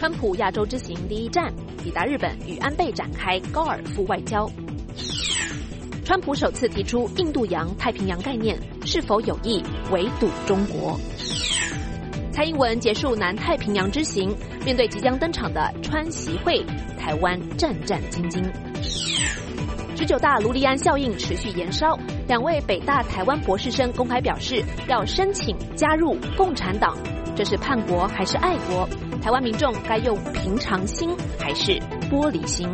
川普亚洲之行第一站，抵达日本与安倍展开高尔夫外交。川普首次提出印度洋、太平洋概念，是否有意围堵中国？蔡英文结束南太平洋之行，面对即将登场的川习会，台湾战战兢兢。19大卢利安效应持续延烧，两位北大台湾博士生公开表示要申请加入共产党，这是叛国还是爱国？台湾民众该用平常心还是玻璃心？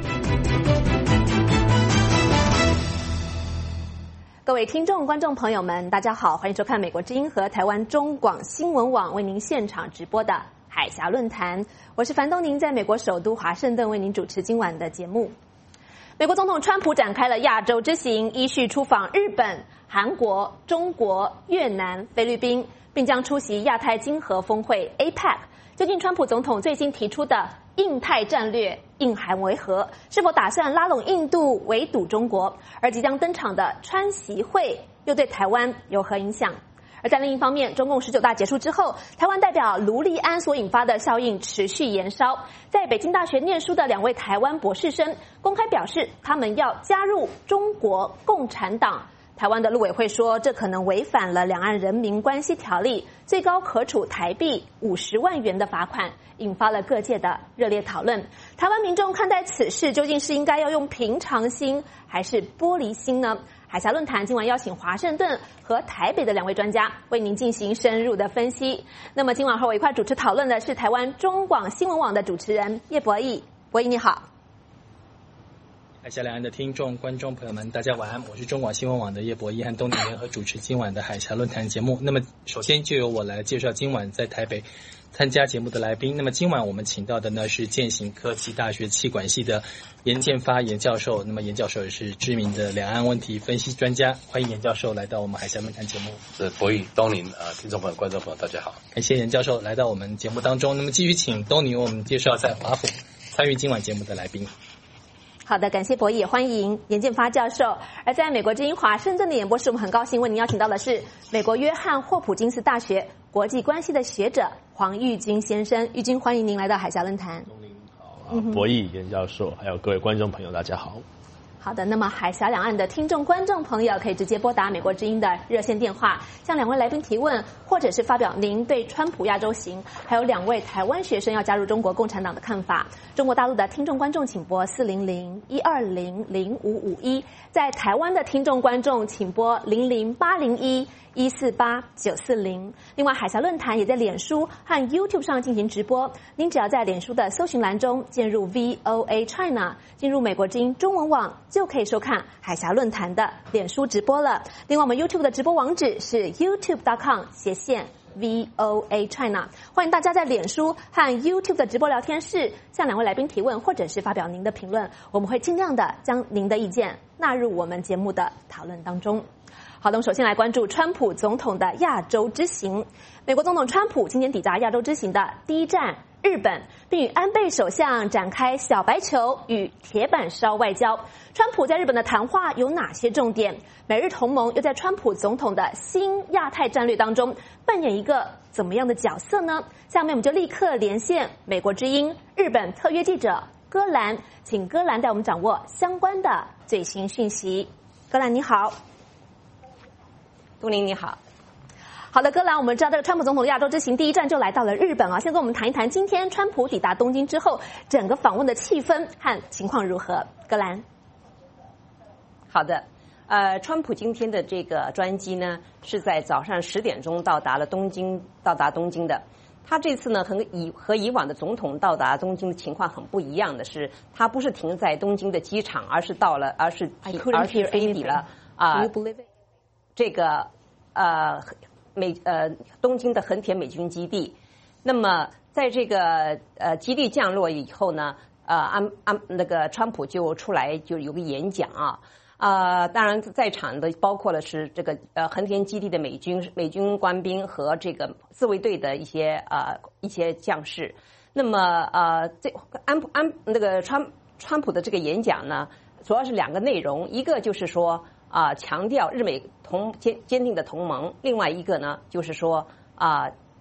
各位听众、观众朋友们，大家好，欢迎收看美国之音和台湾中广新闻网为您现场直播的海峡论坛。我是樊东宁，在美国首都华盛顿为您主持今晚的节目。美国总统川普展开了亚洲之行，依序出访日本、韩国、中国、越南、菲律宾，并将出席亚太经合峰会 APEC。究竟川普总统最新提出的印太战略印韩为和，是否打算拉拢印度围堵中国？而即将登场的川习会又对台湾有何影响？而在另一方面，中共19大结束之后，台湾代表卢利安所引发的效应持续延烧。在北京大学念书的两位台湾博士生公开表示，他们要加入中国共产党。台湾的陆委会说，这可能违反了《两岸人民关系条例》，最高可处台币50万元的罚款，引发了各界的热烈讨论。台湾民众看待此事，究竟是应该要用平常心还是玻璃心呢？海峡论坛今晚邀请华盛顿和台北的两位专家为您进行深入的分析。那么今晚和我一块主持讨论的是台湾中广新闻网的主持人叶博弈。博弈你好。 海峡两岸的听众、观众朋友们，大家晚安！我是中广新闻网的叶博弈，和东宁联合主持今晚的海峡论坛节目。那么，首先就由我来介绍今晚在台北参加节目的来宾。那么，今晚我们请到的呢是健行科技大学企管系的严建发严教授。那么，严教授也是知名的两岸问题分析专家。欢迎严教授来到我们海峡论坛节目。 是博弈，东宁听众朋友、观众朋友，大家好， 感谢严教授来到我们节目当中。那么，继续请东宁为我们介绍在华府参与今晚节目的来宾。 好的，感谢博弈，也欢迎严建发教授。而在美国之音华盛顿的演播室，我们很高兴为您邀请到的是美国约翰霍普金斯大学国际关系的学者黄玉军先生。玉军，欢迎您来到海峡论坛。 您好，博弈严教授，还有各位观众朋友，大家好。 好的，那么海峡两岸的听众、观众朋友可以直接拨打美国之音的热线电话，向两位来宾提问，或者是发表您对川普亚洲行，还有两位台湾学生要加入中国共产党的看法。中国大陆的听众、观众请拨400-120-0551，在台湾的听众、观众请拨00801-148-940。另外，海峡论坛也在脸书和 YouTube 上进行直播，您只要在脸书的搜寻栏中键入 VOA China， 进入美国之音中文网，就可以收看海峡论坛的脸书直播了。另外，我们 YouTube 的直播网址是 youtube.com/VOA China， 欢迎大家在脸书和 YouTube 的直播聊天室向两位来宾提问，或者是发表您的评论，我们会尽量的将您的意见纳入我们节目的讨论当中。好的，我们首先来关注川普总统的亚洲之行。美国总统川普今天抵达亚洲之行的第一站日本，并与安倍首相展开小白球与铁板烧外交。川普在日本的谈话有哪些重点？美日同盟又在川普总统的新亚太战略当中扮演一个怎么样的角色呢？下面我们就立刻连线美国之音日本特约记者戈兰，请戈兰带我们掌握相关的最新讯息。戈兰你好。 杜宁你好。 好的，戈兰，我们知道这个川普总统的亚洲之行第一站就来到了日本啊，先跟我们谈一谈今天川普抵达东京之后整个访问的气氛和情况如何。戈兰。 好的，川普今天的这个专机呢是在早上10点钟到达东京的。他这次呢和以往的总统到达东京的情况很不一样的是，他不是停在东京的机场，而是飞抵了这个东京的横田美军基地。那么在这个基地降落以后呢，那个川普就出来就有个演讲当然在场的包括了是这个横田基地的美军官兵和这个自卫队的一些将士。那么那个川普的这个演讲呢，主要是两个内容，一个就是说强调日美坚定的同盟，另外一个呢就是说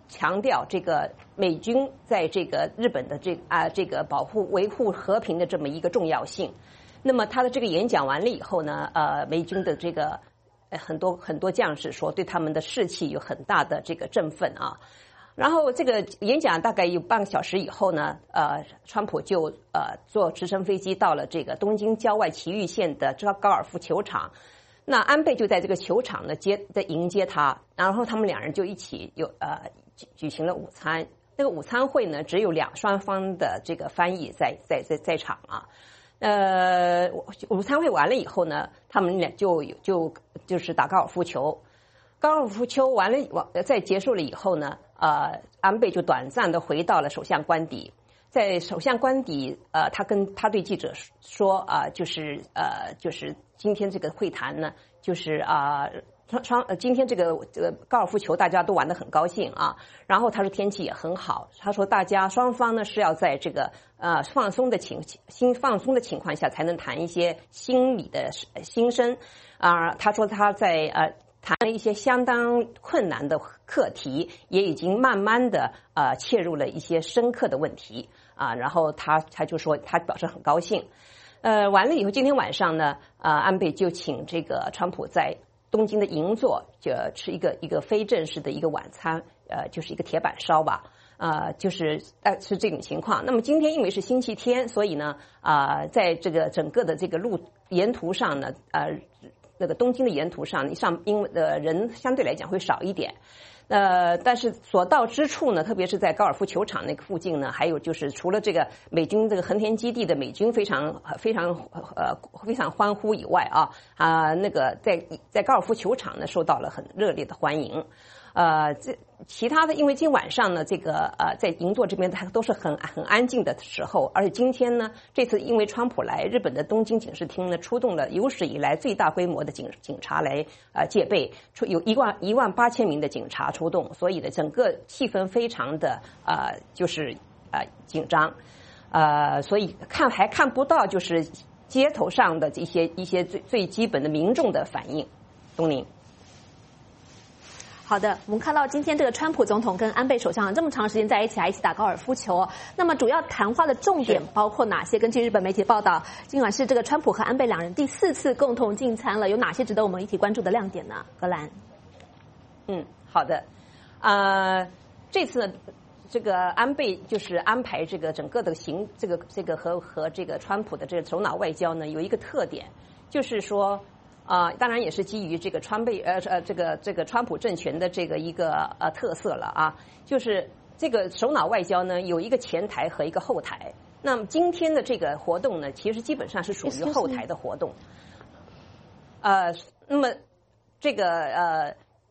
强调这个美军在这个日本的这个维护和平的这么一个重要性。那么他的这个演讲完了以后呢，美军的这个很多将士说对他们的士气有很大的这个振奋啊。然后这个演讲大概有半个小时以后呢，川普就坐直升飞机到了这个东京郊外埼玉县的高尔夫球场。那安倍就在这个球场呢迎接他，然后他们两人就一起举行了午餐。那个午餐会呢，只有双方的这个翻译在场啊。午餐会完了以后呢，他们俩就是打高尔夫球。高尔夫球完了，在结束了以后呢，安倍就短暂的回到了首相官邸。在首相官邸，他对记者说就是今天这个会谈呢，就是今天这个高尔夫球大家都玩得很高兴啊。然后他说天气也很好，他说双方呢是要在这个放松的情况下才能谈一些心理的心声啊。他说他在谈了一些相当困难的课题，也已经慢慢的切入了一些深刻的问题啊。然后他就说他表示很高兴。完了以后，今天晚上呢，安倍就请这个川普在东京的银座就吃一个非正式的一个晚餐，就是一个铁板烧吧，就是是这种情况。那么今天因为是星期天，所以呢，在这个整个的这个沿途上呢，那个东京的沿途上，因为人相对来讲会少一点。但是所到之处呢，特别是在高尔夫球场那个附近呢，还有就是除了这个美军这个横田基地的美军非常欢呼以外那个在高尔夫球场呢受到了很热烈的欢迎。其他的，因为今晚上呢，这个在银座这边它都是很安静的时候，而且今天呢，这次因为川普来，日本的东京警视厅呢出动了有史以来最大规模的警察来戒备，有18000名的警察出动，所以呢，整个气氛非常的就是紧张，所以还看不到就是街头上的一些最基本的民众的反应。东宁。 好的，我们看到今天这个川普总统跟安倍首相这么长时间在一起，还一起打高尔夫球哦。那么主要谈话的重点包括哪些？根据日本媒体报道，尽管是这个川普和安倍两人第4次共同进餐了，有哪些值得我们一起关注的亮点呢？格兰。 好的，这次呢，这个安倍就是安排这个整个的这个和这个川普的这个首脑外交呢，有一个特点，就是说。当然也是基于这个这个川普政权的这个一个特色了啊，就是这个首脑外交呢有一个前台和一个后台。那么今天的这个活动呢，其实基本上是属于后台的活动。那么这个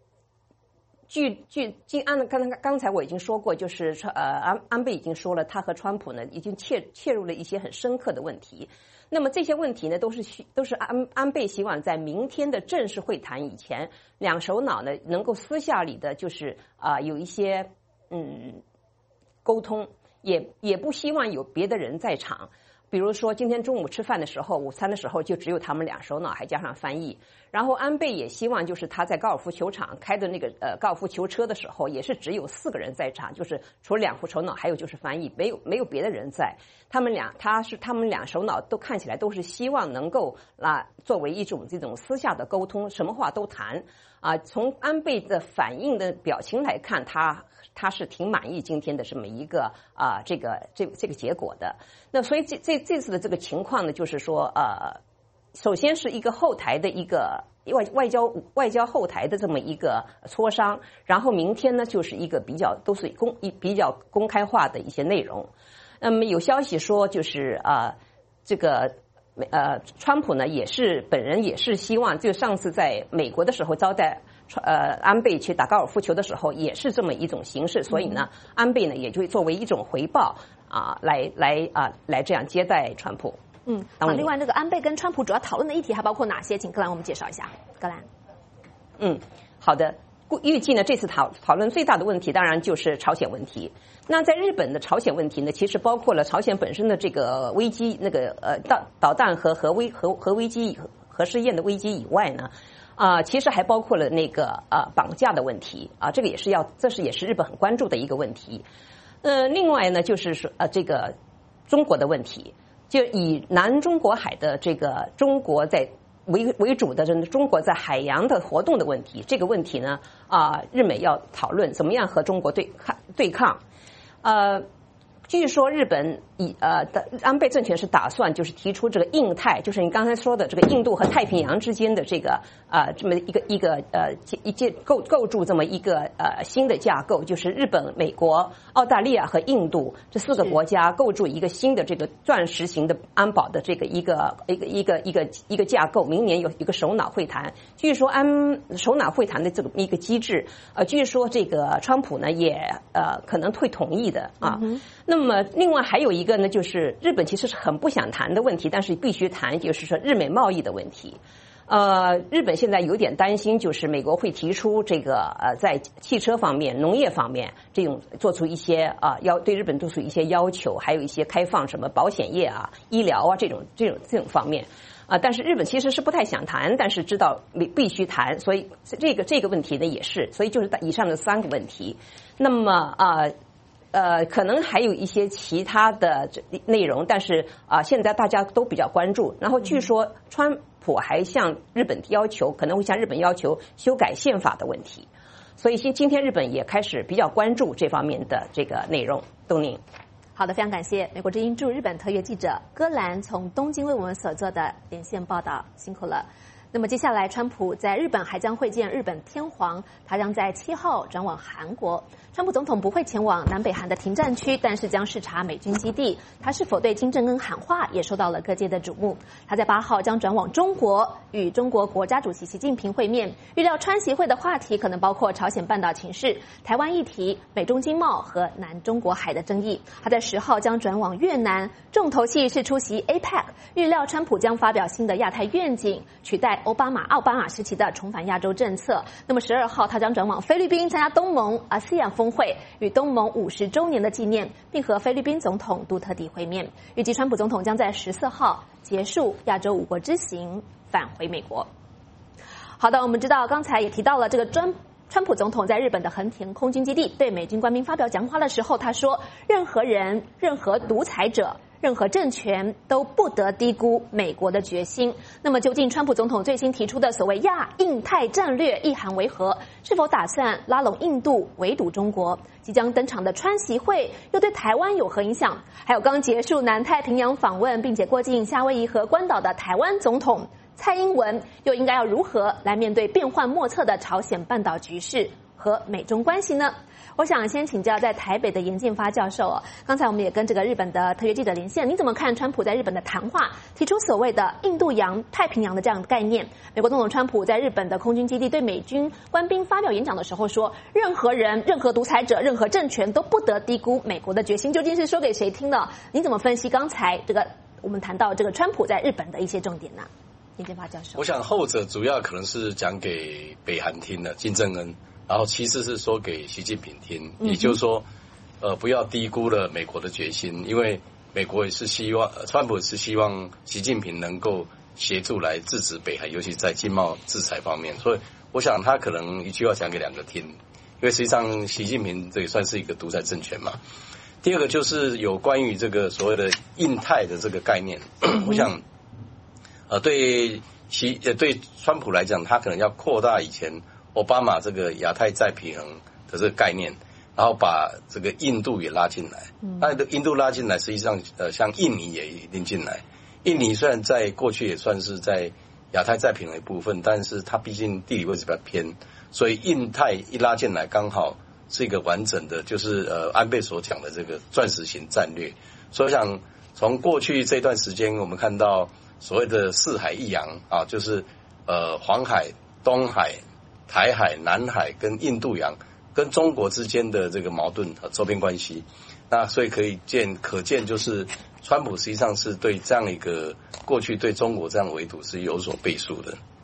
刚才我已经说过，就是安倍已经说了，他和川普呢已经切入了一些很深刻的问题。那么这些问题呢，都是安倍希望在明天的正式会谈以前，两首脑呢能够私下里的，就是有一些沟通，也不希望有别的人在场。比如说今天中午吃饭的时候，午餐的时候就只有他们两首脑，还加上翻译。然后安倍也希望就是他在高尔夫球场开的那个高尔夫球车的时候，也是只有4个人在场，就是除了两副首脑，还有就是翻译，没有别的人在。他们两首脑都看起来都是希望能够作为一种这种私下的沟通，什么话都谈从安倍的反应的表情来看，他是挺满意今天的这么一个这个结果的。那所以这次的这个情况呢，就是说首先是一个后台的一个外交后台的这么一个磋商，然后明天呢就是一个比较公开化的一些内容。那么有消息说，就是这个川普呢本人也是希望，就上次在美国的时候招待安倍去打高尔夫球的时候，也是这么一种形式，所以呢，安倍呢也就作为一种回报来这样接待川普。 好，另外这个安倍跟川普主要讨论的议题还包括哪些？请格兰我们介绍一下。格兰。 好的。预计呢，这次讨论最大的问题当然就是朝鲜问题。那在日本的朝鲜问题呢，其实包括了朝鲜本身的这个危机，那个导弹和核试验的危机以外呢， 其实还包括了那个绑架的问题这个也是日本很关注的一个问题。另外呢，就是说这个中国的问题，就以南中国海的这个中国在为主的中国在海洋的活动的问题，这个问题呢日美要讨论怎么样和中国对抗。据说日本安倍政权是打算就是提出这个印太，就是你刚才说的这个印度和太平洋之间的这个这么构筑这么一个新的架构，就是日本、美国、澳大利亚和印度这4个国家构筑一个新的这个钻石型的安保的这个一个架构。明年有一个首脑会谈，据说首脑会谈的这么一个机制，据说这个川普呢也可能会同意的那么另外还有一个呢，就是日本其实是很不想谈的问题，但是必须谈，就是说日美贸易的问题。日本现在有点担心，就是美国会提出这个在汽车方面、农业方面这种做出一些对日本做出一些要求，还有一些开放什么保险业医疗这种方面但是日本其实是不太想谈，但是知道必须谈，所以这个问题呢也是，所以就是以上的3个问题。那么可能还有一些其他的内容，但是现在大家都比较关注。然后据说川普还向日本可能会向日本要求修改宪法的问题，所以今天日本也开始比较关注这方面的这个内容。东宁。 好的，非常感谢美国之音驻日本特约记者戈兰从东京为我们所做的连线报道，辛苦了。那么接下来，川普在日本还将会见日本天皇，他将在7号转往韩国。川普总统不会前往南北韩的停战区，但是将视察美军基地。他是否对金正恩喊话，也受到了各界的瞩目。他在8号将转往中国，与中国国家主席习近平会面。预料川习会的话题可能包括朝鲜半岛情势、台湾议题、美中经贸和南中国海的争议。他在10号将转往越南，重头戏是出席 APEC。预料川普将发表新的亚太愿景，取代奥巴马时期的重返亚洲政策。那么12号他将转往菲律宾参加东盟ASEAN峰会，与东盟50周年的纪念，并和菲律宾总统杜特地会面。预计川普总统将在14号结束亚洲5国之行，返回美国。好的，我们知道刚才也提到了这个川普总统在日本的横田空军基地对美军官兵发表讲话的时候，他说：任何人、任何独裁者、任何政权都不得低估美国的决心。那么究竟川普总统最新提出的所谓亚印太战略意涵为何？是否打算拉拢印度围堵中国？即将登场的川习会又对台湾有何影响？还有刚结束南太平洋访问并且过境夏威夷和关岛的台湾总统蔡英文又应该要如何来面对变幻莫测的朝鲜半岛局势和美中关系呢？我想先请教在台北的严建发教授刚才我们也跟这个日本的特约记者连线，你怎么看川普在日本的谈话提出所谓的印度洋、太平洋的这样的概念？美国总统川普在日本的空军基地对美军官兵发表演讲的时候说，任何人、任何独裁者、任何政权都不得低估美国的决心，究竟是说给谁听的？你怎么分析刚才这个我们谈到这个川普在日本的一些重点呢？严建发教授， 我想后者主要可能是讲给北韩听的金正恩，然后其次是说给习近平听，也就是说，不要低估了美国的决心，因为美国也是希望，川普也是希望习近平能够协助来制止北韩，尤其在经贸制裁方面。所以，我想他可能一句话讲给2个听，因为实际上习近平这也算是一个独裁政权嘛。第二个就是有关于这个所谓的印太的这个概念，我想，对川普来讲，他可能要扩大以前奥巴马这个亚太再平衡的这个概念，然后把这个印度也拉进来。那印度拉进来，实际上像印尼也拎进来。印尼虽然在过去也算是在亚太再平衡的部分，但是它毕竟地理位置比较偏，所以印太一拉进来，刚好是一个完整的，就是安倍所讲的这个钻石型战略。所以我想从过去这段时间，我们看到所谓的四海一洋就是黄海、东海、台海、南海跟印度洋跟中国之间的这个矛盾和周边关系，那所以可见就是川普实际上是对这样一个过去对中国这样围堵是有所背书的。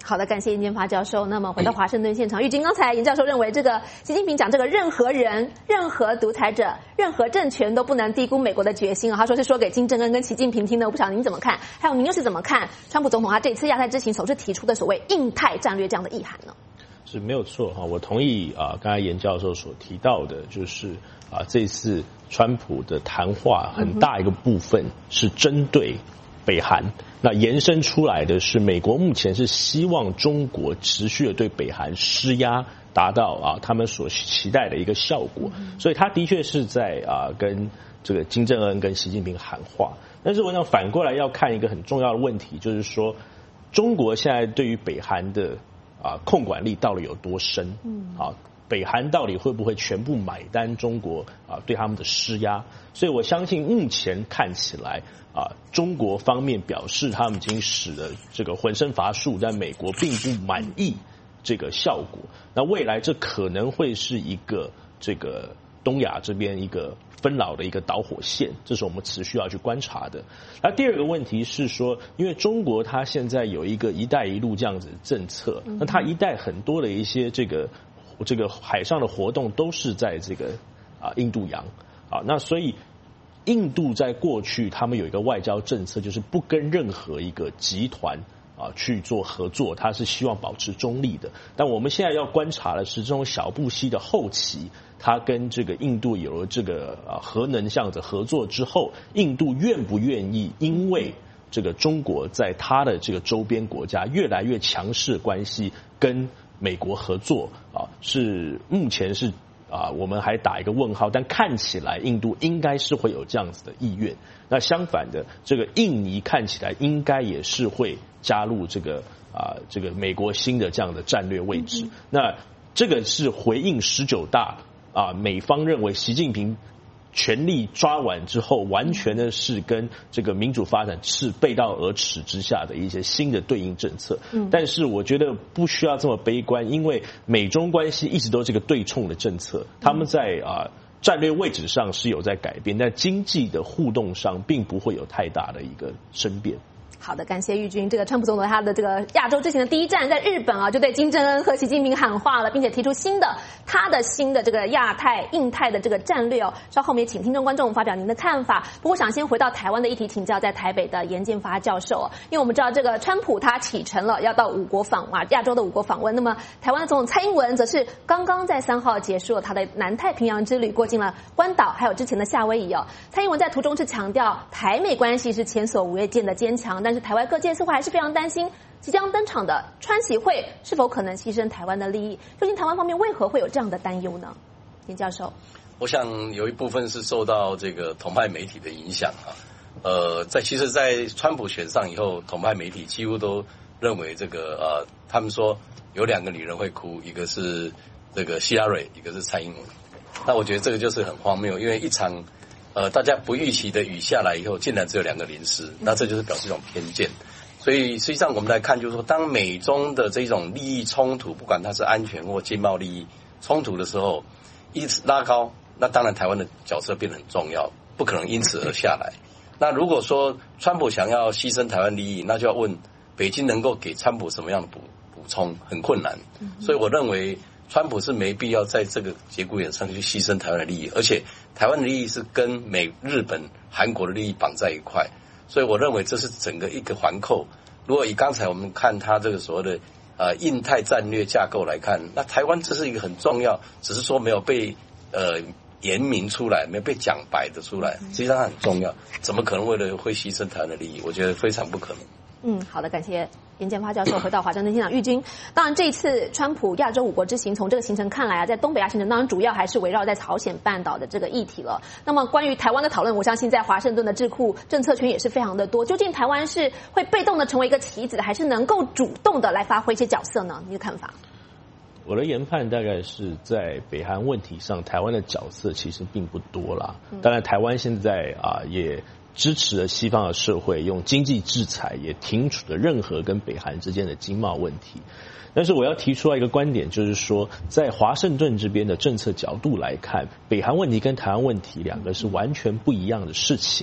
好的，感谢严建发教授。那么回到华盛顿现场，玉军刚才严教授认为，这个习近平讲这个任何人、任何独裁者、任何政权都不能低估美国的决心啊。他说是说给金正恩跟习近平听的，我不晓得您怎么看？还有您又是怎么看川普总统他这次亚太之行首次提出的所谓印太战略这样的意涵呢？ 是没有错哈，我同意刚才严教授所提到的，就是这次川普的谈话很大一个部分是针对北韩，那延伸出来的是美国目前是希望中国持续的对北韩施压，达到他们所期待的一个效果，所以他的确是在跟这个金正恩跟习近平喊话。但是我想反过来要看一个很重要的问题，就是说中国现在对于北韩的控管力到底有多深？北韩到底会不会全部买单中国对他们的施压？所以我相信目前看起来中国方面表示他们已经使得这个浑身乏术，但美国并不满意这个效果。那未来这可能会是一个这个东亚这边一个分老的一个导火线，这是我们持续要去观察的。那第二个问题是说，因为中国它现在有一个一带一路这样子的政策，那它一带很多的一些这个海上的活动都是在这个印度洋那所以印度在过去他们有一个外交政策，就是不跟任何一个集团去做合作，他是希望保持中立的。但我们现在要观察的是，这种小布希的后期，他跟这个印度有了这个核能这样子合作之后，印度愿不愿意因为这个中国在他的这个周边国家越来越强势的关系跟美国合作是目前是我们还打一个问号，但看起来印度应该是会有这样子的意愿。那相反的，这个印尼看起来应该也是会加入这个美国新的这样的战略位置。那这个是回应19大美方认为习近平权力抓完之后，完全的是跟这个民主发展是背道而驰之下的一些新的对应政策。但是我觉得不需要这么悲观，因为美中关系一直都是个对冲的政策，他们在战略位置上是有在改变，但经济的互动上并不会有太大的一个生变。 好的，感谢玉军。这个川普总统他的这个亚洲之行的第一站在日本就对金正恩和习近平喊话了，并且提出他的新的这个亚太、印太的这个战略稍后我们也请听众观众发表您的看法。不过，想先回到台湾的议题，请教在台北的严建发教授因为我们知道这个川普他启程了，要到亚洲的5国访问。那么，台湾的总统蔡英文则是刚刚在3号结束了他的南太平洋之旅，过境了关岛，还有之前的夏威夷蔡英文在途中是强调台美关系是前所未见的坚强，但是台湾各界似乎还是非常担心即将登场的川习会是否可能牺牲台湾的利益。究竟台湾方面为何会有这样的担忧呢？严教授， 我想有一部分是受到这个统派媒体的影响其实在川普选上以后，统派媒体几乎都认为这个他们说有2个女人会哭，一个是这个希拉蕊，一个是蔡英文。那我觉得这个就是很荒谬，因为一场大家不预期的雨下来以后，竟然只有2个淋湿，那这就是表示一种偏见。所以实际上我们来看，就是说，当美中的这种利益冲突，不管它是安全或经贸利益冲突的时候，一直拉高，那当然台湾的角色变得很重要，不可能因此而下来。那如果说川普想要牺牲台湾利益，那就要问北京能够给川普什么样的补充，很困难。所以我认为川普是没必要在这个节骨眼上去牺牲台湾的利益，而且台湾的利益是跟日本、韩国的利益绑在一块，所以我认为这是整个一个环扣。如果以刚才我们看他这个所谓的印太战略架构来看，那台湾这是一个很重要，只是说没有被言明出来，没有被讲白的出来，实际上它很重要，怎么可能为了会牺牲台湾的利益？我觉得非常不可能。 好的，感谢严建发教授。回到华盛顿现场，玉军，当然这一次川普亚洲5国之行，从这个行程看来在东北亚行程当然主要还是围绕在朝鲜半岛的这个议题了。那么关于台湾的讨论，我相信在华盛顿的智库政策圈也是非常的多。究竟台湾是会被动的成为一个棋子的，还是能够主动的来发挥一些角色呢？你的看法？ 我的研判大概是在北韩问题上，台湾的角色其实并不多啦。当然，台湾现在也支持了西方的社会用经济制裁，也停止了任何跟北韩之间的经贸问题。但是我要提出来一个观点，就是说在华盛顿这边的政策角度来看，北韩问题跟台湾问题2个是完全不一样的事情。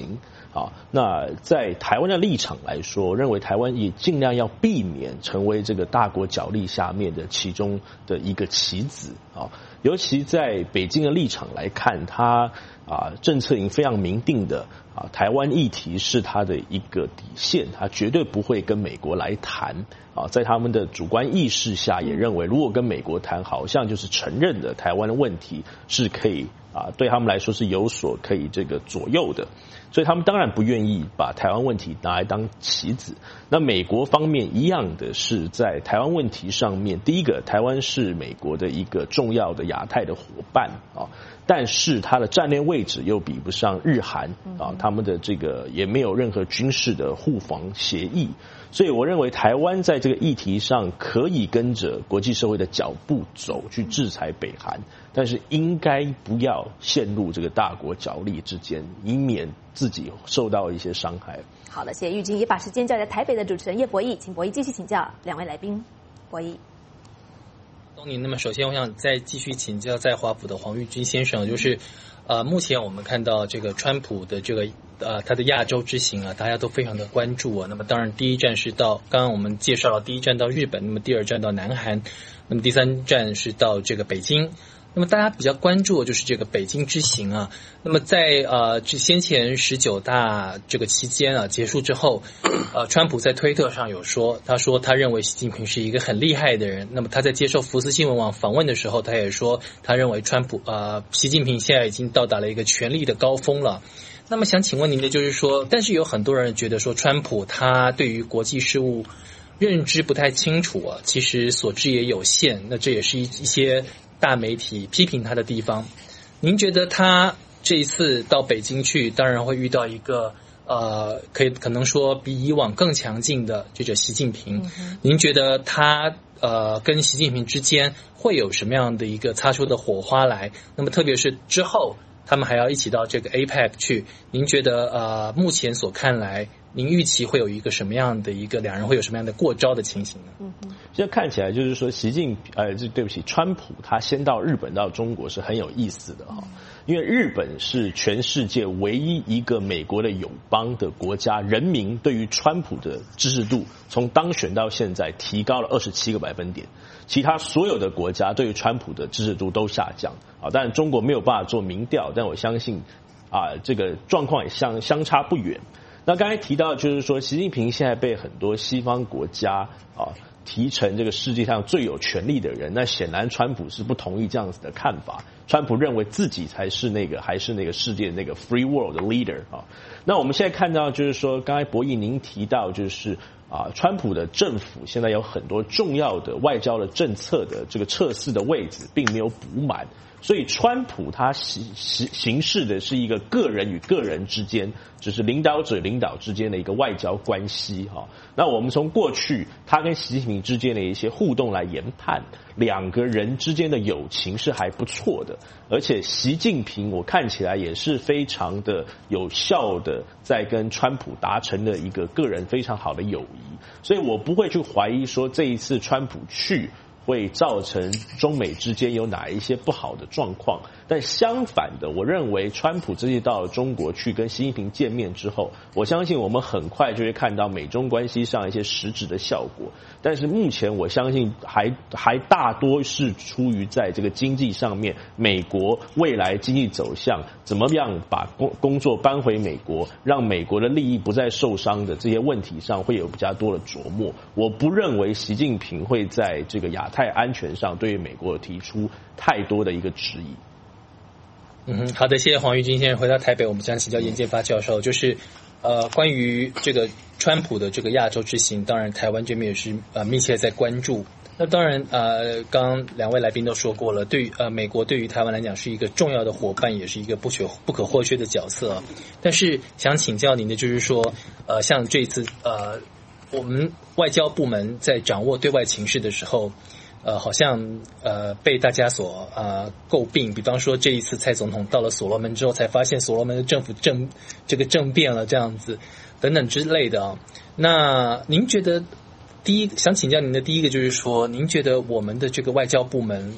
啊，那在台湾的立场来说，认为台湾也尽量要避免成为这个大国角力下面的其中的一个棋子啊。尤其在北京的立场来看，他政策已经非常明定的台湾议题是他的一个底线，他绝对不会跟美国来谈啊。在他们的主观意识下，也认为如果跟美国谈，好像就是承认的台湾的问题是可以对他们来说是有所可以这个左右的。所以他们当然不愿意把台湾问题拿来当棋子。那美国方面一样的是在台湾问题上面，第一个，台湾是美国的一个重要的亚太的伙伴啊，但是它的战略位置又比不上日韩啊，他们的这个也没有任何军事的互防协议。所以我认为台湾在这个议题上可以跟着国际社会的脚步走，去制裁北韩，但是应该不要陷入这个大国角力之间，以免自己受到一些伤害。 好的，谢谢玉晶，也把时间交给台北的主持人叶博弈，请博弈继续请教两位来宾。博弈。 东宁，那么首先我想再继续请教在华府的黄玉军先生，就是目前我们看到这个川普的这个他的亚洲之行大家都非常的关注那么当然第一站是到刚刚我们介绍了第一站到日本，那么第二站到南韩，那么第三站是到这个北京。那么大家比较关注的就是这个北京之行那么在先前19大这个期间结束之后，川普在推特上有说，他说他认为习近平是一个很厉害的人。那么他在接受福斯新闻网访问的时候，他也说他认为习近平现在已经到达了一个权力的高峰了。那么想请问您的就是说，但是有很多人觉得说川普他对于国际事务认知不太清楚其实所知也有限，那这也是一些大媒体批评他的地方。您觉得他这一次到北京去，当然会遇到一个可能说比以往更强劲的这个习近平。您觉得他跟习近平之间会有什么样的一个擦出的火花来？那么特别是之后他们还要一起到这个 APEC 去，您觉得目前所看来，您预期会有一个什么样的一个两人会有什么样的过招的情形呢？ 现在看起来就是说川普他先到日本到中国是很有意思的因为日本是全世界唯一一个美国的友邦的国家，人民对于川普的支持度从当选到现在提高了27个百分点，其他所有的国家对于川普的支持度都下降当然中国没有办法做民调，但我相信这个状况也相差不远。那刚才提到就是说，习近平现在被很多西方国家提成这个世界上最有权力的人，那显然川普是不同意这样子的看法。川普认为自己还是那个世界那个 free world 的 leader 那我们现在看到就是说，刚才博弈您提到就是川普的政府现在有很多重要的外交的政策的这个测试的位置并没有补满。所以川普他行事的是一个个人与个人之间，就是领导者领导之间的一个外交关系那我们从过去他跟习近平之间的一些互动来研判，两个人之间的友情是还不错的，而且习近平我看起来也是非常的有效的在跟川普达成了一个个人非常好的友谊，所以我不会去怀疑说这一次川普去会造成中美之间有哪一些不好的状况。但相反的，我认为川普这次到了中国去跟习近平见面之后，我相信我们很快就会看到美中关系上一些实质的效果。但是目前我相信还大多是出于在这个经济上面，美国未来经济走向怎么样把工作搬回美国，让美国的利益不再受伤的这些问题上会有比较多的琢磨。我不认为习近平会在这个亚太安全上对于美国提出太多的一个质疑。 好的，谢谢黄玉军先生。回到台北，我们想请教严建发教授，就是关于这个川普的这个亚洲之行，当然台湾这边也是密切在关注。那当然刚刚两位来宾都说过了，对于美国对于台湾来讲是一个重要的伙伴，也是一个不可或缺的角色。但是想请教您的就是说像这一次我们外交部门在掌握对外情势的时候好像被大家所诟病，比方说这一次蔡总统到了所罗门之后，才发现所罗门的政府政变了这样子等等之类的那您觉得想请教您的第一个就是说，您觉得我们的这个外交部门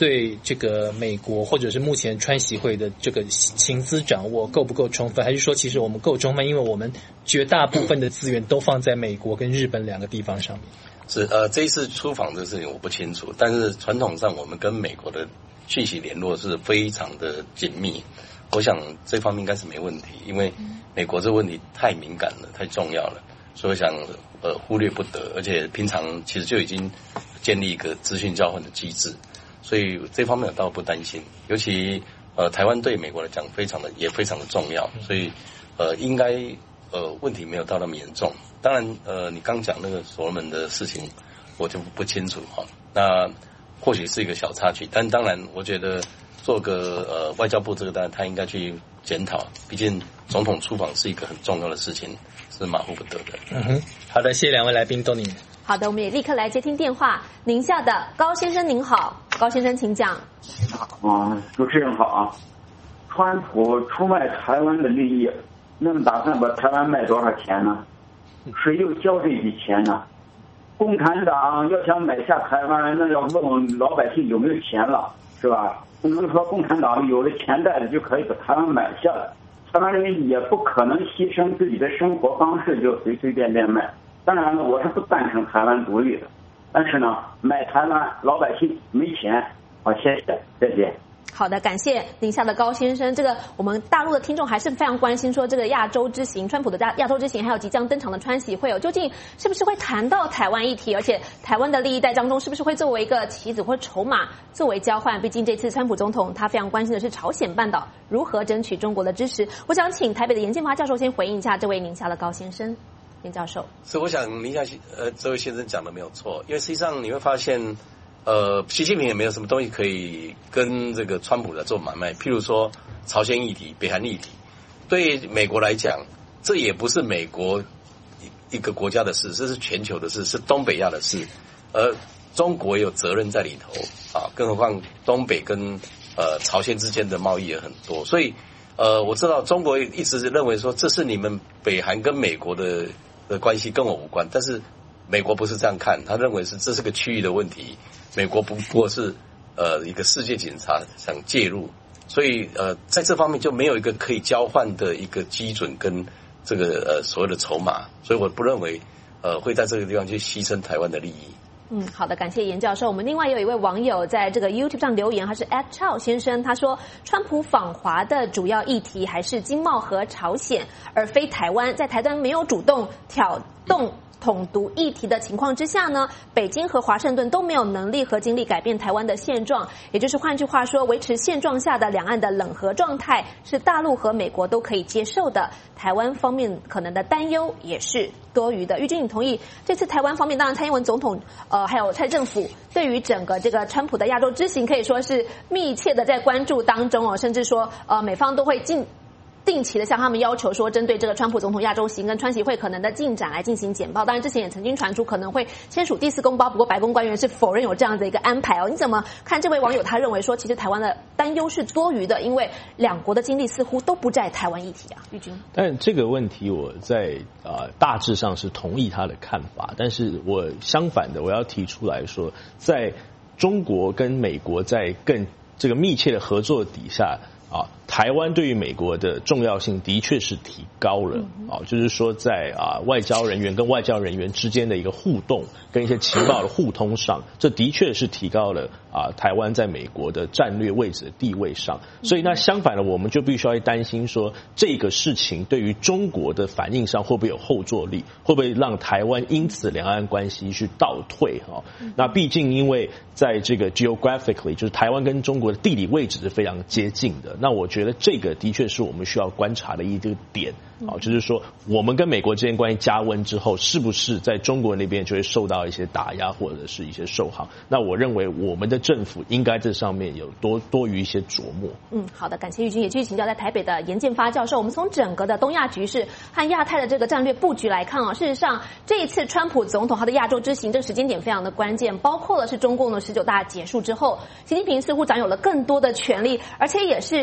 对这个美国或者是目前川习会的这个情资掌握够不够充分，还是说其实我们够充分，因为我们绝大部分的资源都放在美国跟日本2个地方上面？ 是这一次出访的事情我不清楚，但是传统上我们跟美国的讯息联络是非常的紧密，我想这方面应该是没问题，因为美国这个问题太敏感了，太重要了，所以我想忽略不得，而且平常其实就已经建立一个资讯交换的机制，所以这方面我倒不担心，尤其台湾对美国来讲也非常的重要，所以应该问题没有到那么严重。当然你刚讲那个所罗门的事情我就不清楚哈，那或许是一个小插曲，但当然我觉得做个外交部这个当然他应该去检讨，毕竟总统出访是一个很重要的事情，是马虎不得的。 好的，谢谢2位来宾，都您。 好的，我们也立刻来接听电话。宁夏的高先生您好，高先生请讲。 主持人好啊。川普出卖台湾的利益，那么打算把台湾卖多少钱呢？谁又交这笔钱呢？共产党要想买下台湾，那要问老百姓有没有钱了，是吧？不能说共产党有了钱袋子就可以把台湾买下来，台湾人也不可能牺牲自己的生活方式就随随便便卖。当然了，我是不赞成台湾独立的，但是呢，买台湾老百姓没钱。好，谢谢，再见。 好的，感谢宁夏的高先生。这个我们大陆的听众还是非常关心，说这个亚洲之行，川普的亚洲之行，还有即将登场的川习会究竟是不是会谈到台湾议题？而且台湾的利益在当中是不是会作为一个棋子或筹码作为交换？毕竟这次川普总统他非常关心的是朝鲜半岛如何争取中国的支持。我想请台北的严建发教授先回应一下这位宁夏的高先生。严教授， 是我想宁夏这位先生讲的没有错，因为实际上你会发现。习近平也没有什么东西可以跟这个川普来做买卖，譬如说朝鲜议题、北韩议题，对美国来讲，这也不是美国一个国家的事，这是全球的事，是东北亚的事，而中国也有责任在里头啊，更何况东北跟朝鲜之间的贸易也很多，所以我知道中国一直认为说这是你们北韩跟美国的关系跟我无关，但是美国不是这样看，他认为这是个区域的问题。美国不过是一个世界警察想介入，所以在这方面就没有一个可以交换的一个基准跟这个所谓的筹码，所以我不认为会在这个地方去牺牲台湾的利益。 好的，感谢严教授。我们另外有一位网友在这个 YouTube 上留言，他是 @Chao 先生，他说川普访华的主要议题还是经贸和朝鲜，而非台湾。在台湾没有主动挑动统独议题的情况之下呢，北京和华盛顿都没有能力和精力改变台湾的现状，也就是换句话说，维持现状下的两岸的冷和状态是大陆和美国都可以接受的，台湾方面可能的担忧也是多余的。玉君，你同意这次台湾方面，当然蔡英文总统还有蔡政府对于整个这个川普的亚洲之行可以说是密切的在关注当中甚至说美方都会定期的向他们要求说，针对这个川普总统亚洲行跟川习会可能的进展来进行简报。当然之前也曾经传出可能会签署第4公报，不过白宫官员是否认有这样的一个安排你怎么看这位网友他认为说，其实台湾的担忧是多余的，因为两国的精力似乎都不在台湾议题啊？玉君， 但这个问题我在大致上是同意他的看法，但是我相反的我要提出来说，在中国跟美国在更这个密切的合作底下台湾对于美国的重要性的确是提高了就是说在外交人员跟外交人员之间的一个互动跟一些情报的互通上，这的确是提高了台湾在美国的战略位置的地位上。所以那相反的，我们就必须要担心说，这个事情对于中国的反应上会不会有后坐力，会不会让台湾因此两岸关系去倒退那毕竟因为在这个 geographically 就是台湾跟中国的地理位置是非常接近的，那我觉得这个的确是我们需要观察的一个点就是说我们跟美国之间关系加温之后，是不是在中国那边就会受到一些打压或者是一些受耗，那我认为我们的政府应该这上面有多于一些琢磨。 好的，感谢玉君，也继续请教在台北的严建发教授。我们从整个的东亚局势和亚太的这个战略布局来看事实上这一次川普总统他的亚洲之行这个时间点非常的关键，包括了是中共的19大结束之后，习近平似乎掌有了更多的权力，而且也是日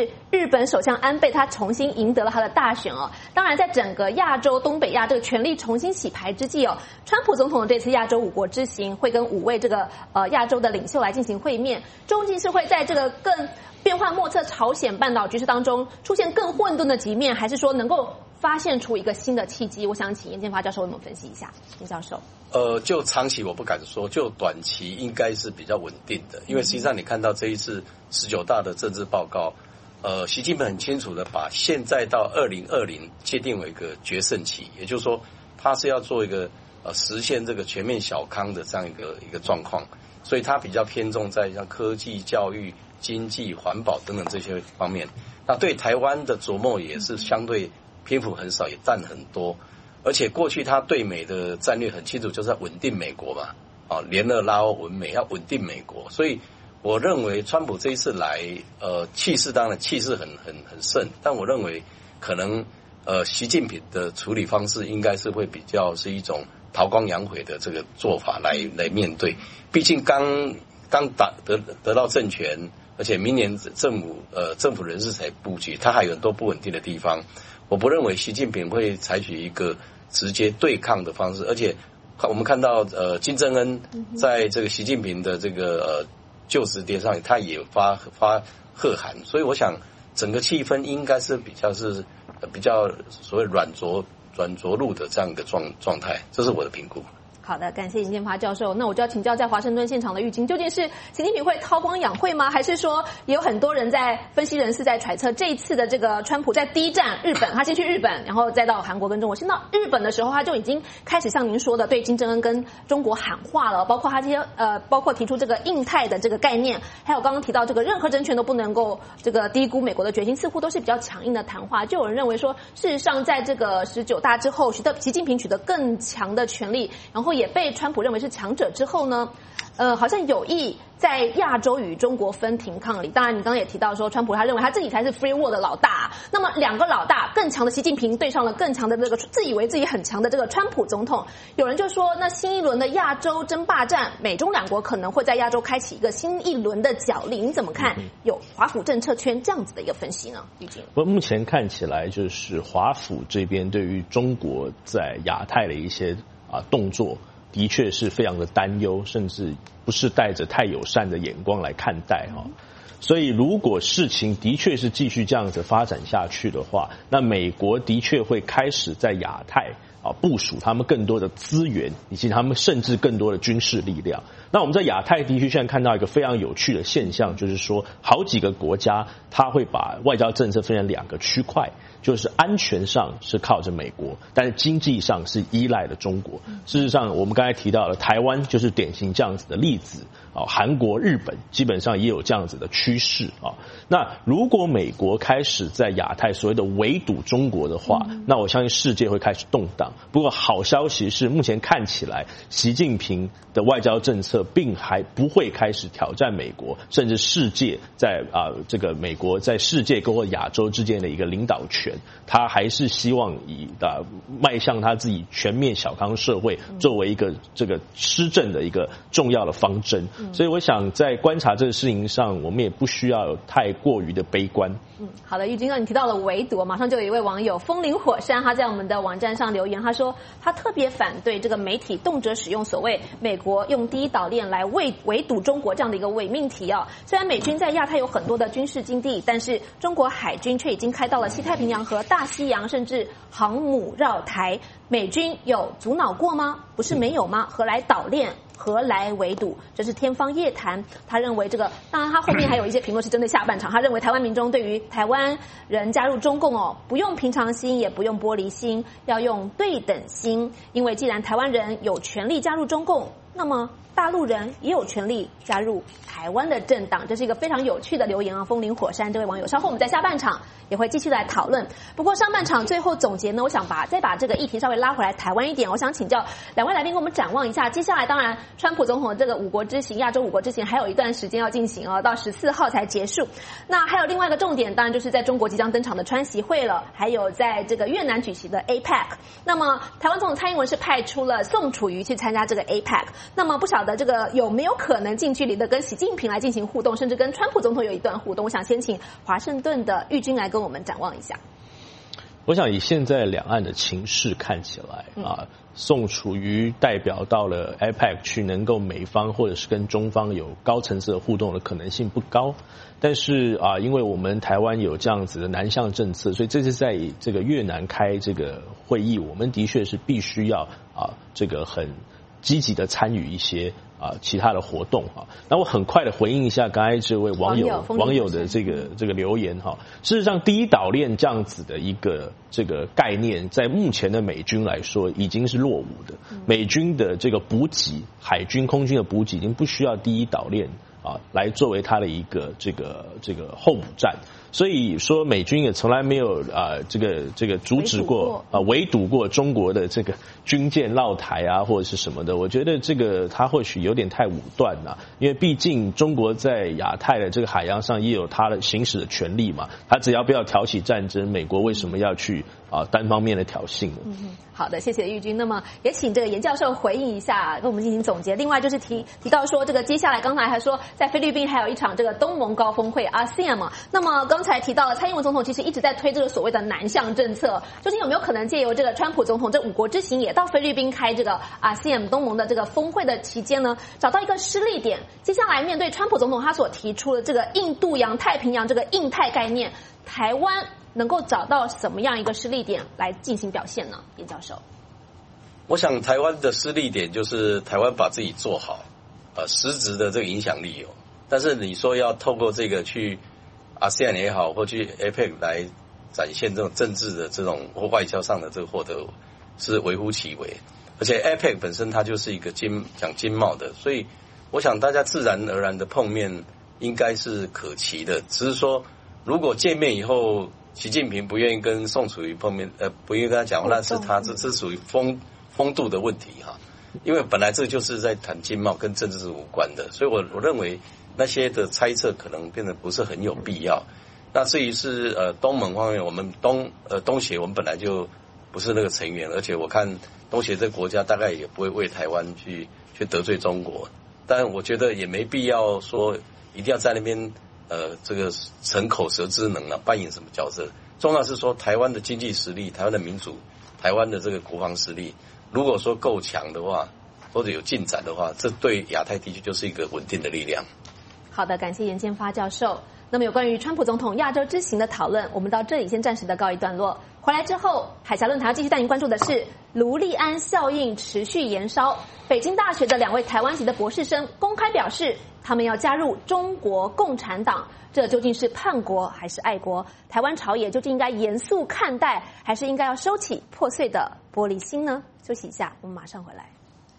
本首相安倍他重新赢得了他的大选哦。当然，在整个亚洲、东北亚这个权力重新洗牌之际哦，川普总统的这次亚洲5国之行会跟5位这个亚洲的领袖来进行会面，究竟是会在这个更变幻莫测朝鲜半岛局势当中出现更混沌的局面，还是说能够发现出一个新的契机？我想请严建发教授为我们分析一下。严教授， 就长期我不敢说，就短期应该是比较稳定的，因为实际上你看到这一次19大的政治报告，习近平很清楚的把现在到2020界定为一个决胜期，也就是说，他是要做一个实现这个全面小康的这样一个状况，所以他比较偏重在像科技、教育、经济、环保等等这些方面。那对台湾的琢磨也是相对篇幅很少，也占很多。而且过去他对美的战略很清楚，就是要稳定美国嘛，联俄拉欧稳美，要稳定美国。所以我认为川普这一次来，气势当然气势很盛，但我认为可能习近平的处理方式应该是会比较是一种韬光养晦的这个做法来面对。毕竟刚得到政权，而且明年政府人事才布局，他还有很多不稳定的地方。我不认为习近平会采取一个直接对抗的方式，而且我们看到金正恩在这个习近平的这个就职典上，他也发贺函，所以我想整个气氛应该是比较所谓软着陆的这样一个状态，这是我的评估。 好的，感谢严建发教授。那我就要请教在华盛顿现场的玉晶，究竟是习近平会韬光养晦吗？还是说也有很多人分析人士在揣测，这一次的这个川普在第一站日本，他先去日本，然后再到韩国跟中国。先到日本的时候，他就已经开始像您说的，对金正恩跟中国喊话了，包括他这些包括提出这个印太的这个概念，还有刚刚提到这个任何政权都不能够这个低估美国的决心，似乎都是比较强硬的谈话。就有人认为说，事实上在这个19大之后，习近平取得更强的权力，然后也被川普认为是强者之后呢，好像有意在亚洲与中国分庭抗礼。当然，你刚刚也提到说，川普他认为他自己才是 free world 的老大。那么，两个老大更强的习近平对上了更强的这个自以为自己很强的这个川普总统，有人就说，那新一轮的亚洲争霸战，美中两国可能会在亚洲开启一个新一轮的角力。你怎么看？有华府政策圈这样子的一个分析呢？玉晶， 目前看起来就是华府这边对于中国在亚太的一些动作，的确是非常的担忧，甚至不是带着太友善的眼光来看待哈。所以如果事情的确是继续这样子发展下去的话，那美国的确会开始在亚太部署他们更多的资源，以及他们甚至更多的军事力量。那我们在亚太地区现在看到一个非常有趣的现象，就是说好几个国家它会把外交政策分成2个区块，就是安全上是靠着美国，但是经济上是依赖的中国。事实上我们刚才提到了台湾就是典型这样子的例子，韩国、日本基本上也有这样子的趋势啊。那如果美国开始在亚太所谓的围堵中国的话，那我相信世界会开始动荡。不过好消息是，目前看起来习近平的外交政策并还不会开始挑战美国，甚至世界在这个美国在世界跟亚洲之间的一个领导权，他还是希望以迈向他自己全面小康社会作为一个这个施政的一个重要的方针。所以我想在观察这个事情上，我们也不需要有太过于的悲观。 好的，玉晶哥，你提到了围堵，马上就有一位网友风林火山，他在我们的网站上留言，他说他特别反对这个媒体动辄使用所谓美国用第一岛链来围堵中国这样的一个伪命题啊。虽然美军在亚太有很多的军事基地，但是中国海军却已经开到了西太平洋和大西洋，甚至航母绕台，美军有阻挠过吗？不是没有吗？何来岛链？何来围堵？这是天方夜谭。他认为这个，当然他后面还有一些评论是针对下半场。他认为台湾民众对于台湾人加入中共不用平常心，也不用玻璃心，要用对等心。因为既然台湾人有权利加入中共，那么大陆人也有权利加入台湾的政党。这是一个非常有趣的留言啊！风林火山这位网友，稍后我们在下半场也会继续来讨论。不过上半场最后总结呢，我想再把这个议题稍微拉回来台湾一点。我想请教两位来宾，跟我们展望一下接下来，当然川普总统的这个5国之行，亚洲5国之行还有一段时间要进行到14号才结束。那还有另外一个重点，当然就是在中国即将登场的川习会了，还有在这个越南举行的 APEC。那么台湾总统蔡英文是派出了宋楚瑜去参加这个 APEC。那么不晓得的这个有没有可能近距离的跟习近平来进行互动，甚至跟川普总统有一段互动？我想先请华盛顿的玉君来跟我们展望一下。 我想以现在两岸的情势看起来啊，宋楚瑜代表到了 APEC 去，能够美方或者是跟中方有高层次的互动的可能性不高。但是啊，因为我们台湾有这样子的南向政策，所以这次在这个越南开这个会议，我们的确是必须要这个很积极的参与一些其他的活动哈。那我很快的回应一下刚才这位网友的这个留言哈。事实上，第一岛链这样子的一个这个概念，在目前的美军来说已经是落伍的。美军的这个补给，海军、空军的补给已经不需要第一岛链来作为它的一个这个候补站。所以说，美军也从来没有这个阻止过围堵过中国的这个军舰绕台啊，或者是什么的。我觉得这个它或许有点太武断了，因为毕竟中国在亚太的这个海洋上也有它的行使的权利嘛。它只要不要挑起战争，美国为什么要去单方面的挑衅呢？ 好的，谢谢玉君。那么也请这个严教授回应一下，跟我们进行总结。另外就是提到说，这个接下来刚才还说，在菲律宾还有一场这个东盟高峰会 ASEAN 那么刚才提到了蔡英文总统其实一直在推这个所谓的南向政策，究竟有没有可能借由这个川普总统这5国之行也到菲律宾开这个 ASEAN 东盟的这个峰会的期间呢，找到一个施力点？接下来面对川普总统他所提出的这个印度洋、太平洋这个印太概念，台湾能够找到什么样一个施力点来进行表现呢？严教授， 我想台湾的施力点就是台湾把自己做好，实质的这个影响力有。但是你说要透过这个去 ASEAN 也好，或去 APEC 来展现这种政治的这种或外交上的这个获得，是微乎其微。而且 APEC 本身它就是一个讲经贸的，所以我想大家自然而然的碰面应该是可期的。只是说，如果见面以后，习近平不愿意跟宋楚瑜碰面，不愿意跟他讲话，那是他这属于风度的问题哈。因为本来这就是在谈经贸，跟政治是无关的，所以我认为那些的猜测可能变得不是很有必要。那至于是东盟方面，我们东协我们本来就不是那个成员，而且我看东协这个国家大概也不会为台湾去得罪中国，但我觉得也没必要说一定要在那边这个逞口舌之能扮演什么角色。重要是说台湾的经济实力、台湾的民主、台湾的这个国防实力，如果说够强的话，或者有进展的话，这对亚太地区就是一个稳定的力量。 好的，感谢严建发教授。那么有关于川普总统亚洲之行的讨论，我们到这里先暂时的告一段落。回来之后，海峡论坛要继续带您关注的是卢利安效应持续延烧。北京大学的2位台湾籍的博士生公开表示，他们要加入中国共产党，这究竟是叛国还是爱国？台湾朝野究竟应该严肃看待，还是应该要收起破碎的玻璃心呢？休息一下，我们马上回来。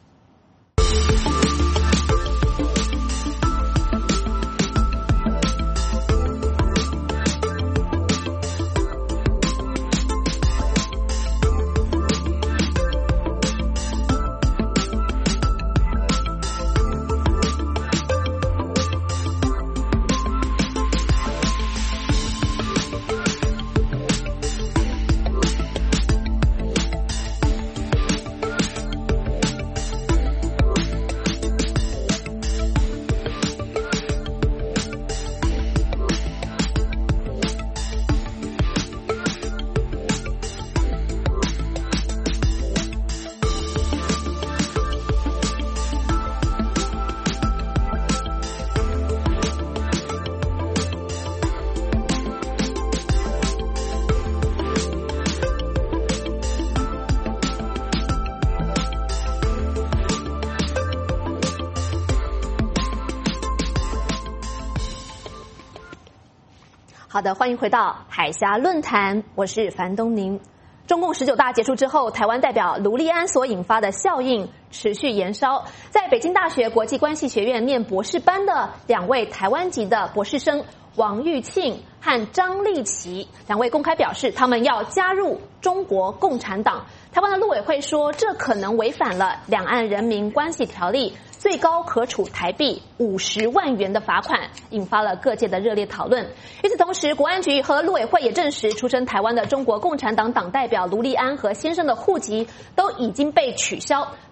好的，欢迎回到海峡论坛，我是樊东宁。中共19大结束之后，台湾代表卢利安所引发的效应持续延烧。在北京大学国际关系学院念博士班的2位台湾籍的博士生王玉庆和张立奇2位公开表示，他们要加入中国共产党。台湾的陆委会说，这可能违反了《两岸人民关系条例》，最高可处台币50万元的罚款，引发了各界的热烈讨论。与此同时，国安局和陆委会也证实，出身台湾的中国共产党党代表卢利安和先生的户籍都已经被取消，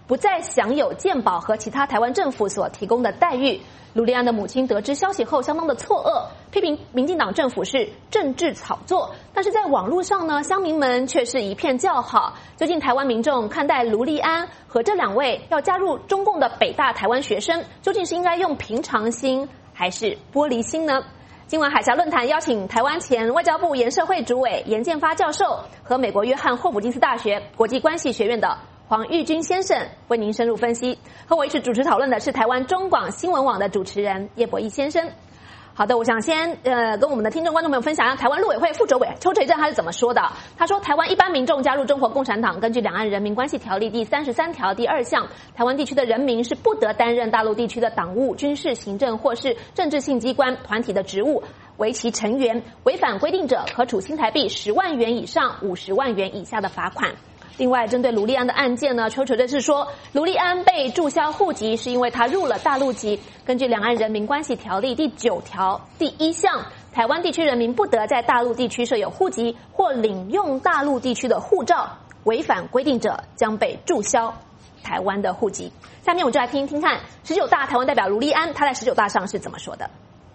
不再享有健保和其他台湾政府所提供的待遇。卢立安的母亲得知消息后相当的错愕，批评民进党政府是政治炒作。但是在网络上呢，乡民们却是一片叫好。究竟台湾民众看待卢立安和这2位要加入中共的北大台湾学生，究竟是应该用平常心还是玻璃心呢？今晚海峡论坛邀请台湾前外交部研社会主委严建发教授和美国约翰霍普金斯大学国际关系学院的黄玉军先生为您深入分析。和我一起主持讨论的是台湾中广新闻网的主持人叶博义先生。好的，我想先跟我们的听众观众朋友分享一下台湾陆委会副主委邱垂正他是怎么说的。他说，台湾一般民众加入中国共产党，根据《两岸人民关系条例》第33条第2项，台湾地区的人民是不得担任大陆地区的党务、军事、行政或是政治性机关团体的职务，为其成员，违反规定者，可处新台币10万元以上50万元以下的罚款。另外，针对卢立安的案件呢，邱垂正是说，卢立安被注销户籍是因为他入了大陆籍。根据《两岸人民关系条例》第9条第1项，台湾地区人民不得在大陆地区设有户籍或领用大陆地区的护照，违反规定者将被注销台湾的户籍。下面我们就来听听看19大台湾代表卢立安他在19大上是怎么说的。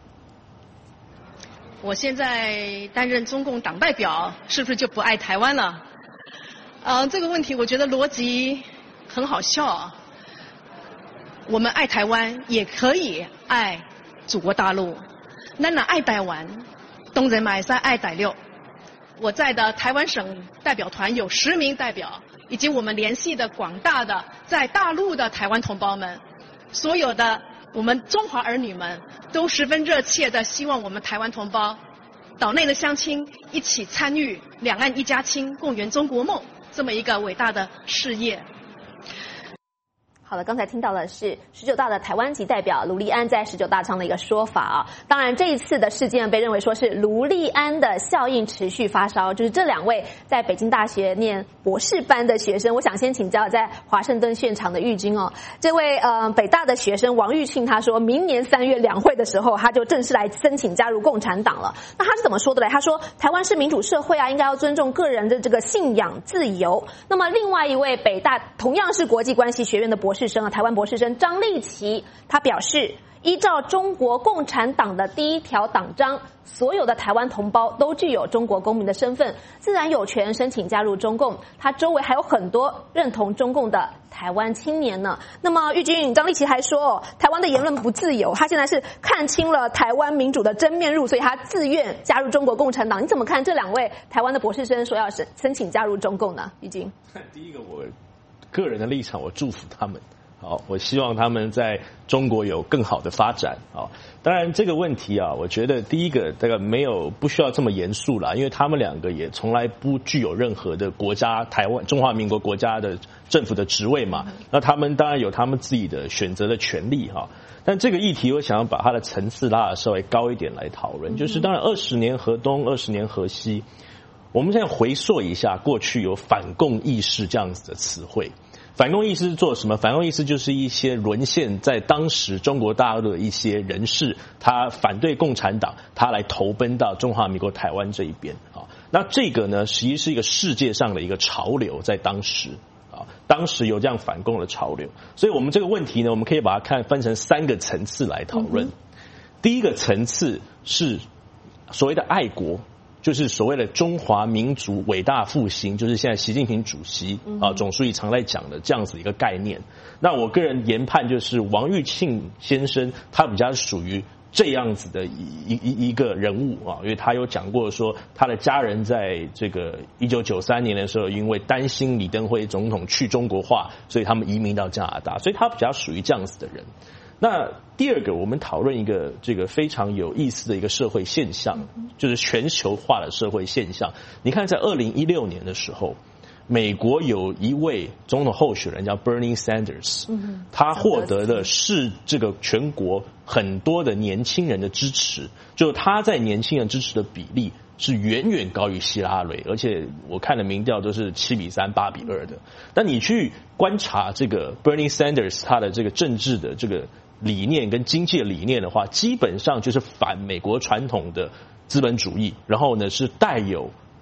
我现在担任中共党代表，是不是就不爱台湾了？这个问题我觉得逻辑很好笑啊。我们爱台湾，也可以爱祖国大陆。咱哪爱台湾，当然嘛是爱台六。我在的台湾省代表团有10名代表，以及我们联系的广大的在大陆的台湾同胞们，所有的我们中华儿女们都十分热切的希望我们台湾同胞岛内的乡亲一起参与两岸一家亲，共圆中国梦这么一个伟大的事业。 好的，刚才听到的是19大的台湾籍代表卢立安在19大上的一个说法啊。当然，这一次的事件被认为说是卢立安的效应持续发烧，就是这2位在北京大学念博士班的学生。我想先请教在华盛顿现场的玉军哦，这位北大的学生王玉庆，他说明年3月两会的时候，他就正式来申请加入共产党了。那他是怎么说的嘞？他说台湾是民主社会啊，应该要尊重个人的这个信仰自由。那么另外一位北大同样是国际关系学院的博士生啊，台湾博士生张立奇，他表示，依照中国共产党的第1条党章，所有的台湾同胞都具有中国公民的身份，自然有权申请加入中共。他周围还有很多认同中共的台湾青年呢。那么玉军张立奇还说，台湾的言论不自由，他现在是看清了台湾民主的真面目，所以他自愿加入中国共产党。你怎么看这2位台湾的博士生说要申请加入中共呢？玉军， 第一个，我个人的立场，我祝福他们。好，我希望他们在中国有更好的发展。好，当然这个问题啊，我觉得第一个大概不需要这么严肃啦，因为他们2个也从来不具有任何的国家台湾中华民国国家的政府的职位嘛，那他们当然有他们自己的选择的权利哈。但这个议题我想要把它的层次拉得稍微高一点来讨论，就是当然20年河东20年河西，我们现在回溯一下过去有反共意识这样子的词汇。反共意识是做什么？反共意识就是一些沦陷在当时中国大陆的一些人士，他反对共产党，他来投奔到中华民国台湾这一边啊。那这个呢，实际是一个世界上的一个潮流，在当时啊，当时有这样反共的潮流。所以我们这个问题呢，我们可以把它分成3个层次来讨论。第一个层次是所谓的爱国。就是所谓的中华民族伟大复兴，就是现在习近平主席总书记常在讲的这样子一个概念。那我个人研判就是王玉庆先生他比较属于这样子的一个人物啊，因为他有讲过说他的家人在这个1993年的时候，因为担心李登辉总统去中国化，所以他们移民到加拿大，所以他比较属于这样子的人。那第二个，我们讨论一个这个非常有意思的一个社会现象，就是全球化的社会现象。你看，在2016年的时候，美国有一位总统候选人叫 Bernie Sanders， 他获得的是这个全国很多的年轻人的支持，就他在年轻人支持的比例是远远高于希拉蕊，而且我看的民调都是7-3、8-2的。但你去观察这个 Bernie Sanders 他的这个政治的这个理念跟经济理念的话，基本上就是反美国传统的资本主义，然后呢是带有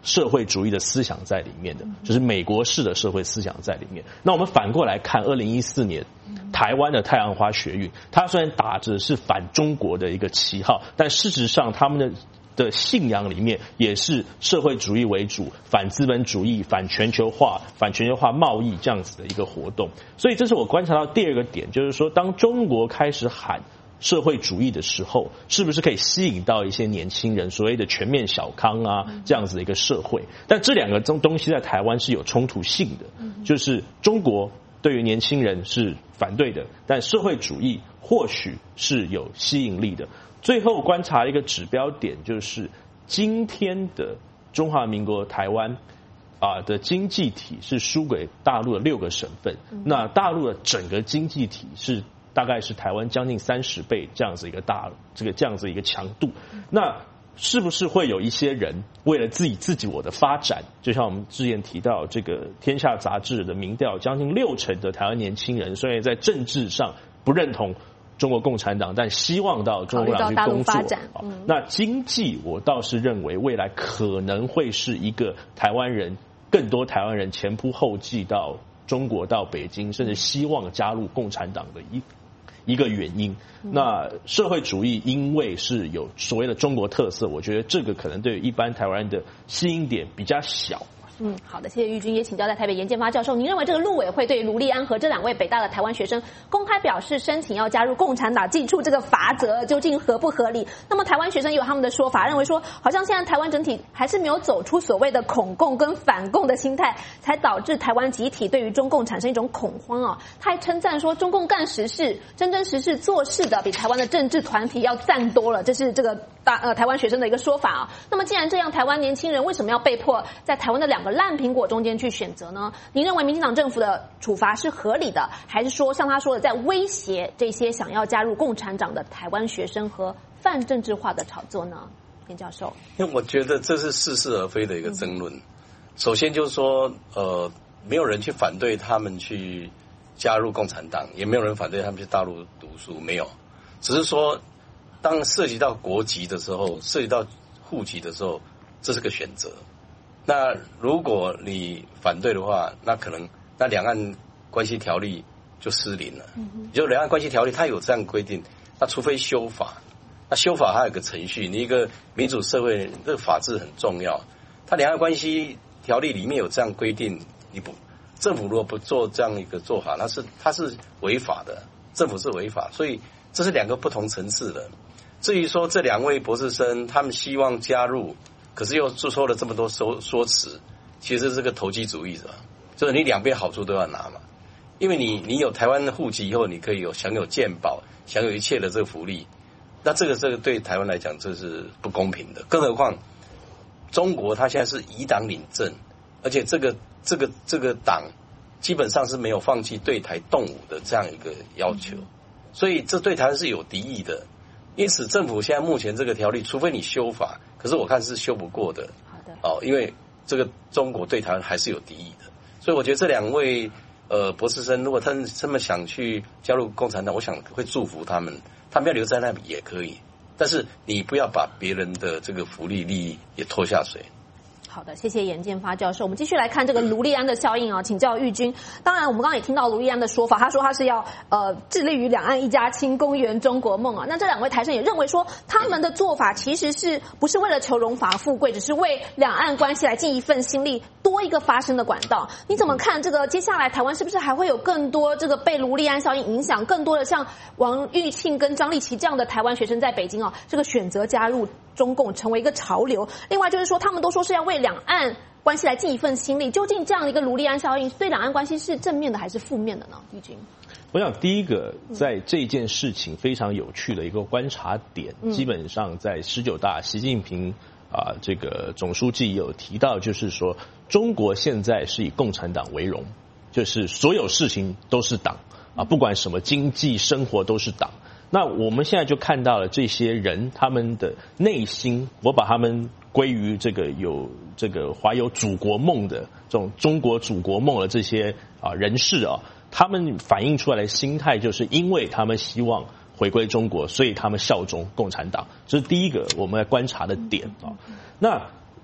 社会主义的思想在里面的，就是美国式的社会思想在里面。那我们反过来看2014年台湾的太阳花学运，它虽然打着是反中国的一个旗号，但事实上他们的信仰里面也是社会主义为主，反资本主义、反全球化贸易这样子的一个活动。所以这是我观察到第二个点，就是说当中国开始喊社会主义的时候，是不是可以吸引到一些年轻人，所谓的全面小康啊这样子的一个社会？但这两个东西在台湾是有冲突性的，就是中国对于年轻人是反对的，但社会主义或许是有吸引力的。最后观察一个指标点，就是今天的中华民国台湾的经济体是输给大陆的6个省份，那大陆的整个经济体是大概是台湾将近30倍这样子一个这样子一个强度。那是不是会有一些人为了自己我的发展，就像我们之前提到这个天下杂志的民调，将近60%的台湾年轻人虽然在政治上不认同中国共产党，但希望到中国大陆去工作。那经济我倒是认为未来可能会是一个更多台湾人前仆后继到中国到北京，甚至希望加入共产党的一个原因。那社会主义因为是有所谓的中国特色，我觉得这个可能对于一般台湾人的吸引点比较小。 好的，谢谢玉君。也请教在台北严建发教授，您认为这个陆委会对卢立安和这2位北大的台湾学生公开表示申请要加入共产党祭出这个罚则，究竟合不合理？那么台湾学生有他们的说法，认为说好像现在台湾整体还是没有走出所谓的恐共跟反共的心态，才导致台湾集体对于中共产生一种恐慌啊。他还称赞说中共干实事、真实事做事的比台湾的政治团体要赞多了，这是这个台湾学生的一个说法啊。那么既然这样，台湾年轻人为什么要被迫在台湾的2个烂苹果中间去选择呢？您认为民进党政府的处罚是合理的，还是说像他说的在威胁这些想要加入共产党的台湾学生和泛政治化的炒作呢？严教授， 因为我觉得这是似是而非的一个争论。首先就是说，没有人去反对他们去加入共产党，也没有人反对他们去大陆读书，没有，只是说当涉及到国籍的时候，涉及到户籍的时候，这是个选择。那如果你反对的话，那可能那两岸关系条例就失灵了。就两岸关系条例它有这样规定，那除非修法，那修法还有个程序，你一个民主社会这个法治很重要。它两岸关系条例里面有这样规定，政府如果不做这样一个做法，它是违法的，政府是违法，所以这是2个不同层次的。至于说这2位博士生他们希望加入，可是又说了这么多说辞，其实是个投机主义者，就是你两边好处都要拿嘛。因为你有台湾的户籍以后，你可以享有健保，享有一切的这个福利，那这个对台湾来讲这是不公平的。更何况中国它现在是以党领政，而且这个党基本上是没有放弃对台动武的这样一个要求，所以这对台湾是有敌意的。因此政府现在目前这个条例，除非你修法，可是我看是修不过的。 好的。 因为这个中国对台湾还是有敌意的，所以我觉得这2位博士生，如果他们想去加入共产党，我想会祝福他们，他们要留在那里也可以，但是你不要把别人的这个福利利益也拖下水。 好的，谢谢严建发教授。我们继续来看这个卢立安的效应啊，请教玉君。当然，我们刚刚也听到卢立安的说法，他说他是要致力于两岸一家亲，公圆中国梦啊。那这2位台生也认为说，他们的做法其实是不是为了求荣华富贵，只是为两岸关系来尽一份心力，多一个发声的管道。你怎么看这个？接下来台湾是不是还会有更多这个被卢立安效应影响，更多的像王玉庆跟张立奇这样的台湾学生在北京这个选择加入中共，成为一个潮流？另外就是说，他们都说是要为两岸关系来尽一份心力，究竟这样的一个卢立安效应对两岸关系是正面的还是负面的呢？玉君， 我想第一个在这件事情非常有趣的一个观察点，基本上在19大习近平这个总书记有提到，就是说中国现在是以共产党为荣，就是所有事情都是党不管什么经济生活都是党。那我们现在就看到了这些人他们的内心，我把他们归于这个有这个怀有祖国梦的这种中国祖国梦的这些人士他们反映出来的心态，就是因为他们希望回归中国，所以他们效忠共产党，这是第一个我们来观察的点那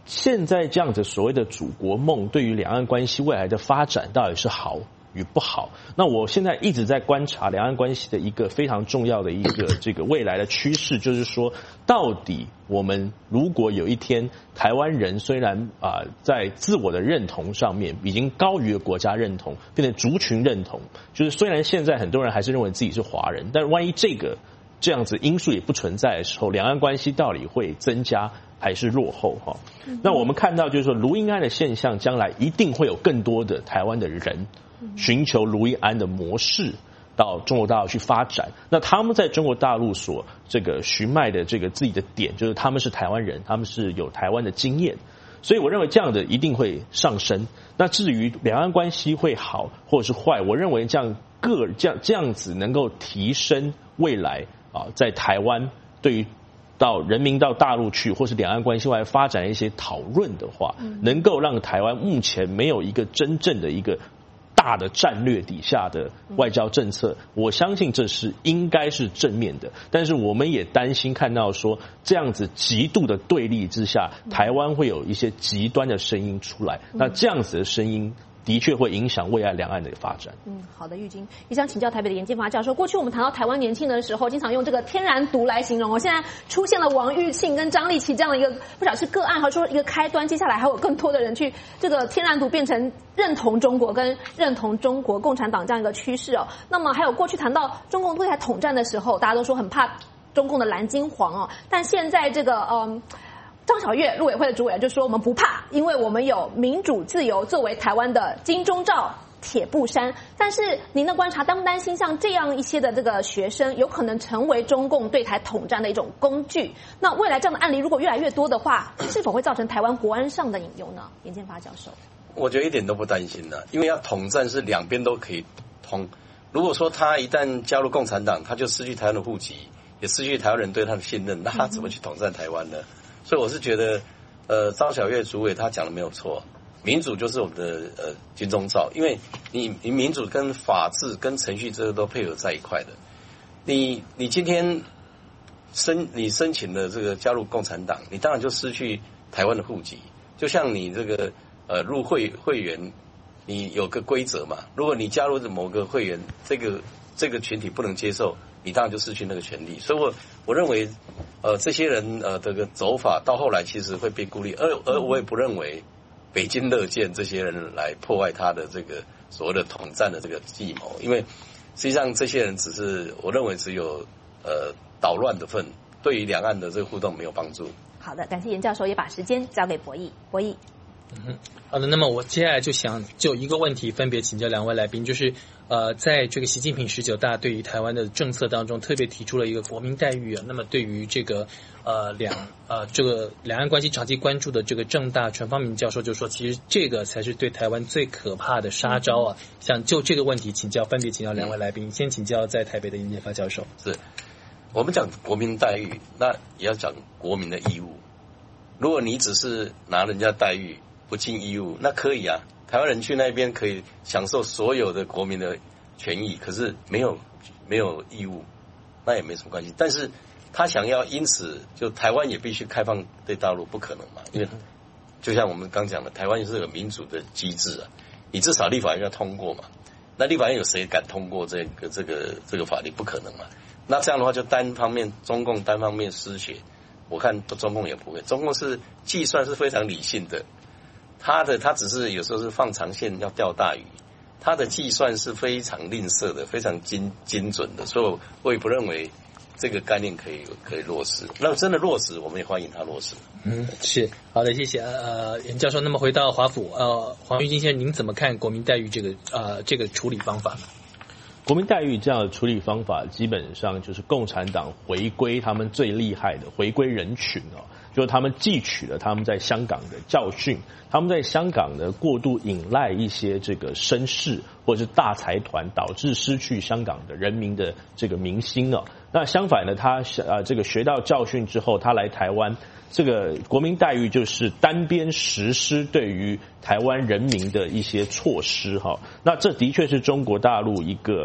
现在这样子所谓的祖国梦，对于两岸关系未来的发展到底是好与不好？那我现在一直在观察两岸关系的一个非常重要的一个这个未来的趋势，就是说，到底我们如果有一天台湾人虽然在自我的认同上面已经高于了国家认同，变成族群认同，就是虽然现在很多人还是认为自己是华人，但万一这样子因素也不存在的时候，两岸关系到底会增加还是落后哈？那我们看到就是说，卢英安的现象，将来一定会有更多的台湾的人寻求卢英安的模式到中国大陆去发展。那他们在中国大陆所这个寻觅的这个自己的点，就是他们是台湾人，他们是有台湾的经验，所以我认为这样的一定会上升。那至于两岸关系会好或者是坏，我认为这样子能够提升未来在台湾对于人民到大陆去，或是两岸关系外发展一些讨论的话，能够让台湾目前没有一个真正的一个大的战略底下的外交政策，我相信这是应该是正面的。但是我们也担心看到说，这样子极度的对立之下，台湾会有一些极端的声音出来，那这样子的声音的确会影响未来两岸的发展。 好的，玉君，也想请教台北的严建发教授。过去我们谈到台湾年轻的时候，经常用这个天然独来形容现在出现了王玉庆跟张立奇这样的一个，不晓得是个案，还是说一个开端，接下来还有更多的人去这个天然独变成认同中国跟认同中国共产党这样一个趋势哦。那么还有过去谈到中共对台统战的时候，大家都说很怕中共的蓝金黄哦，但现在这个张晓月陆委会的主委就说我们不怕，因为我们有民主自由作为台湾的金钟罩铁布衫。但是您的观察，担不担心像这样一些的这个学生有可能成为中共对台统战的一种工具？那未来这样的案例如果越来越多的话，是否会造成台湾国安上的隐忧呢？严建发教授， 我觉得一点都不担心的，因为要统战是两边都可以通。如果说他一旦加入共产党，他就失去台湾的户籍，也失去台湾人对他的信任，那他怎么去统战台湾呢？所以我是觉得，张晓月主委他讲的没有错，民主就是我们的金钟罩，因为你民主跟法治跟程序这个都配合在一块的。你今天你申请了这个加入共产党，你当然就失去台湾的户籍。就像你这个入会员，你有个规则嘛，如果你加入某个会员，这个群体不能接受，你当然就失去那个权利。所以我认为这些人这个走法到后来其实会被孤立，而我也不认为北京乐见这些人来破坏他的这个所谓的统战的这个计谋，因为实际上这些人我认为只有捣乱的份，对于两岸的这个互动没有帮助。 好的，感谢严教授，也把时间交给博弈。 好的，那么我接下来就一个问题分别请教两位来宾，就是在这个习近平19大对于台湾的政策当中，特别提出了一个国民待遇啊。那么对于这个这个两岸关系长期关注的这个政大陈方明教授就说，其实这个才是对台湾最可怕的杀招啊。想就这个问题分别请教两位来宾，先请教在台北的严建发教授。 是我们讲国民待遇，那也要讲国民的义务。如果你只是拿人家待遇不尽义务，那可以啊，台湾人去那边可以享受所有的国民的权益，可是没有义务，那也没什么关系。但是他想要因此就台湾也必须开放对大陆，不可能嘛，因为就像我们刚讲的，台湾是有民主的机制啊，你至少立法院要通过嘛，那立法院有谁敢通过这个法律？不可能嘛。那这样的话就中共单方面失血，我看中共也不会，中共是计算是非常理性的。他只是有时候是放长线要钓大鱼，他的计算是非常吝啬的，非常精准的，所以我也不认为这个概念可以落实。那真的落实，我们也欢迎他落实。 是好的，谢谢严教授。那么回到华府，黄玉金先生，您怎么看国民待遇这个处理方法呢？ 国民待遇这样的处理方法，基本上就是共产党回归他们最厉害的回归人群哦，就是他们汲取了他们在香港的教训，他们在香港的过度依赖一些这个绅士或者是大财团，导致失去香港的人民的这个民心哦。那相反呢，他这个学到教训之后，他来台湾，这个国民待遇就是单边实施对于台湾人民的一些措施哈。那这的确是中国大陆一个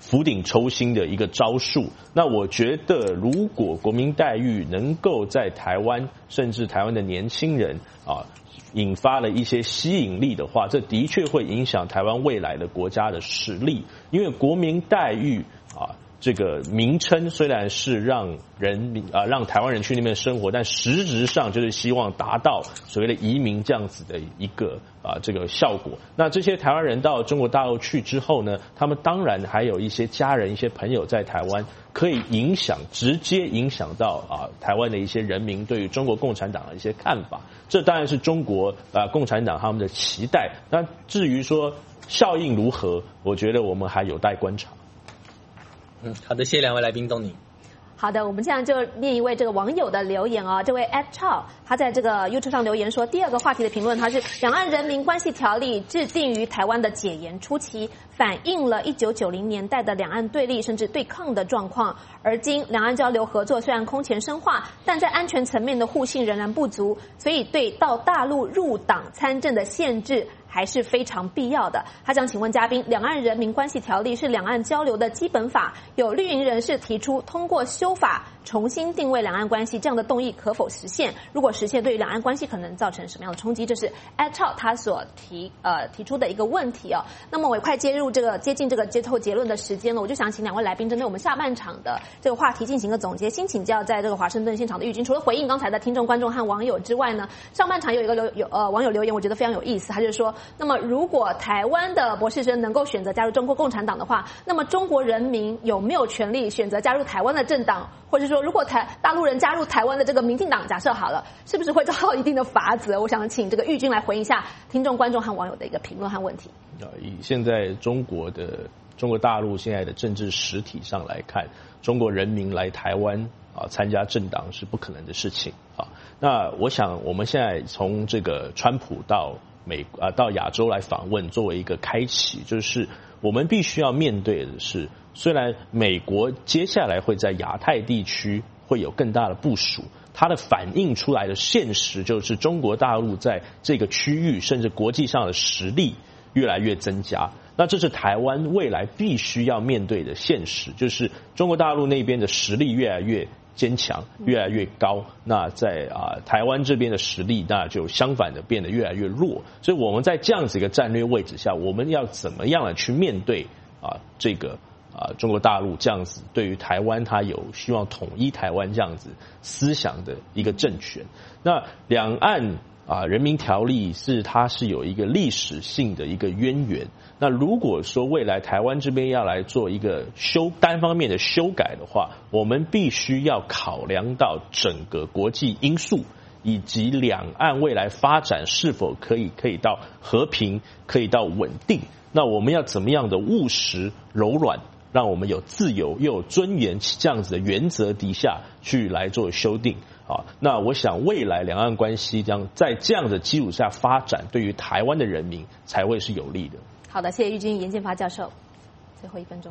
釜底抽薪的一个招数。那我觉得，如果国民待遇能够在台湾，甚至台湾的年轻人引发了一些吸引力的话，这的确会影响台湾未来的国家的实力。因为国民待遇这个名称虽然是让台湾人去那边生活，但实质上就是希望达到所谓的移民这样子的一个这个效果。那这些台湾人到中国大陆去之后呢，他们当然还有一些家人、一些朋友在台湾，可以直接影响到台湾的一些人民对于中国共产党的一些看法。这当然是中国共产党他们的期待。那至于说效应如何，我觉得我们还有待观察。 好的，谢谢两位来宾，东宁。 好的，我们这样就念一位这个网友的留言哦。这位 @Chow 他在这个 YouTube 上留言说，第二个话题的评论，他是两岸人民关系条例制定于台湾的解严初期，反映了1990年代的两岸对立甚至对抗的状况。而今两岸交流合作虽然空前深化，但在安全层面的互信仍然不足，所以对到大陆入党参政的限制还是非常必要的。他想请问嘉宾，两岸人民关系条例是两岸交流的基本法，有绿营人士提出通过修法重新定位两岸关系，这样的动议可否实现？如果实现，对于两岸关系可能造成什么样的冲击？这是 @Chow 他所提出的一个问题哦。那么我也快接近这个接透结论的时间了，我就想请两位来宾针对我们下半场的这个话题进行一个总结。先请教在这个华盛顿现场的玉君，除了回应刚才的听众、观众和网友之外呢，上半场有一个网友留言，我觉得非常有意思，他就是说，那么如果台湾的博士生能够选择加入中国共产党的话，那么中国人民有没有权利选择加入台湾的政党？或者说，如果大陆人加入台湾的这个民进党，假设好了，是不是会遭到一定的罚则？我想请这个玉君来回应一下听众、观众和网友的一个评论和问题。 以现在中国大陆现在的政治实体上来看，中国人民来台湾参加政党是不可能的事情啊。那我想我们现在从这个川普到亚洲来访问，作为一个开启，就是我们必须要面对的是，虽然美国接下来会在亚太地区会有更大的部署，它的反映出来的现实就是中国大陆在这个区域甚至国际上的实力越来越增加。那这是台湾未来必须要面对的现实，就是中国大陆那边的实力越来越坚强，越来越高，那在台湾这边的实力那就相反的变得越来越弱。所以我们在这样子一个战略位置下，我们要怎么样的去面对这个中国大陆这样子对于台湾它有希望统一台湾这样子思想的一个政权。那两岸人民条例它是有一个历史性的一个渊源。那如果说未来台湾这边要来做一个单方面的修改的话，我们必须要考量到整个国际因素，以及两岸未来发展是否可以到和平，可以到稳定。那我们要怎么样的务实柔软，让我们有自由又有尊严这样子的原则底下去来做修订那我想未来两岸关系在这样的基础下发展，对于台湾的人民才会是有利的。 好的，谢谢玉君、严建发教授。最后1分钟。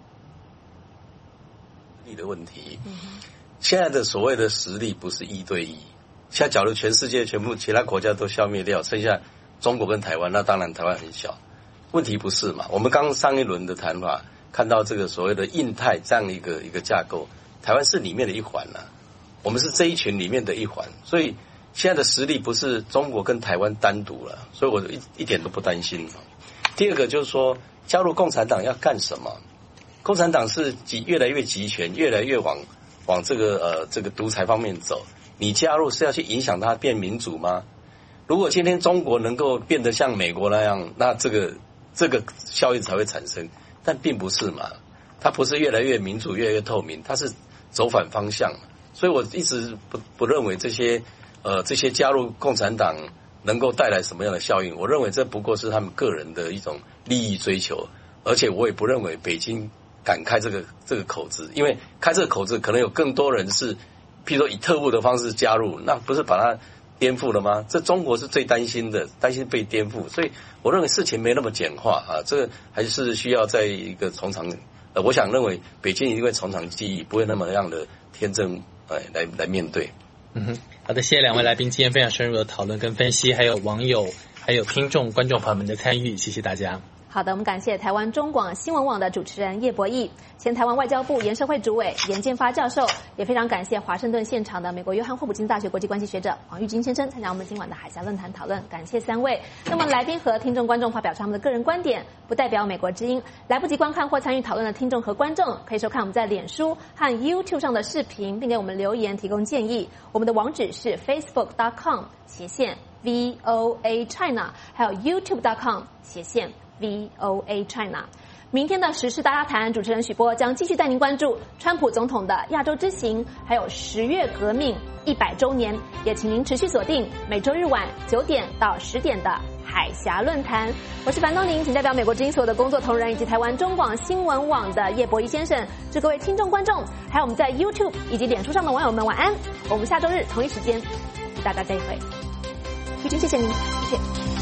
你的问题，现在的所谓的实力不是1对1。现在假如全世界全部其他国家都消灭掉，剩下中国跟台湾，那当然台湾很小。问题不是嘛？我们刚上一轮的谈法看到这个所谓的印太这样一个架构，台湾是里面的一环我们是这一群里面的一环，所以现在的实力不是中国跟台湾单独了，所以我一点都不担心。第二个就是说，加入共产党要干什么？共产党是越来越集权，越来越往这个独裁方面走。你加入是要去影响它变民主吗？如果今天中国能够变得像美国那样，那这个效应才会产生，但并不是嘛。它不是越来越民主，越来越透明，它是走反方向。所以我一直不认为这些加入共产党能够带来什么样的效应。我认为这不过是他们个人的一种利益追求，而且我也不认为北京敢开这个口子，因为开这个口子可能有更多人是，譬如说以特务的方式加入，那不是把它颠覆了吗？这中国是最担心的，担心被颠覆。所以我认为事情没那么简化这个还是需要在一个从长我想认为北京一定会从长计议，不会那么样的天真来面对。 好的，谢谢两位来宾今天非常深入的讨论跟分析，还有网友还有听众观众朋友们的参与，谢谢大家。 好的，我们感谢台湾中广新闻网的主持人叶博弈，前台湾外交部研社会主委严建发教授，也非常感谢华盛顿现场的美国约翰霍普金大学国际关系学者黄玉金先生参加我们今晚的海峡论坛讨论，感谢3位。那么来宾和听众观众发表他们的个人观点，不代表美国之音。来不及观看或参与讨论的听众和观众，可以收看我们在脸书和 YouTube 上的视频，并给我们留言提供建议。我们的网址是 facebook.com/VOA China， 还有 YouTube.com/VOA China。明天的时事大家谈，主持人许波将继续带您关注川普总统的亚洲之行，还有10月革命100周年，也请您持续锁定每周日晚9点到10点的海峡论坛。我是樊东宁，请代表美国之音所有的工作同仁以及台湾中广新闻网的叶博弈先生，祝各位听众观众，还有我们在 YouTube 以及脸书上的网友们晚安。我们下周日同一时间与大家再会。玉君，谢谢您，谢谢。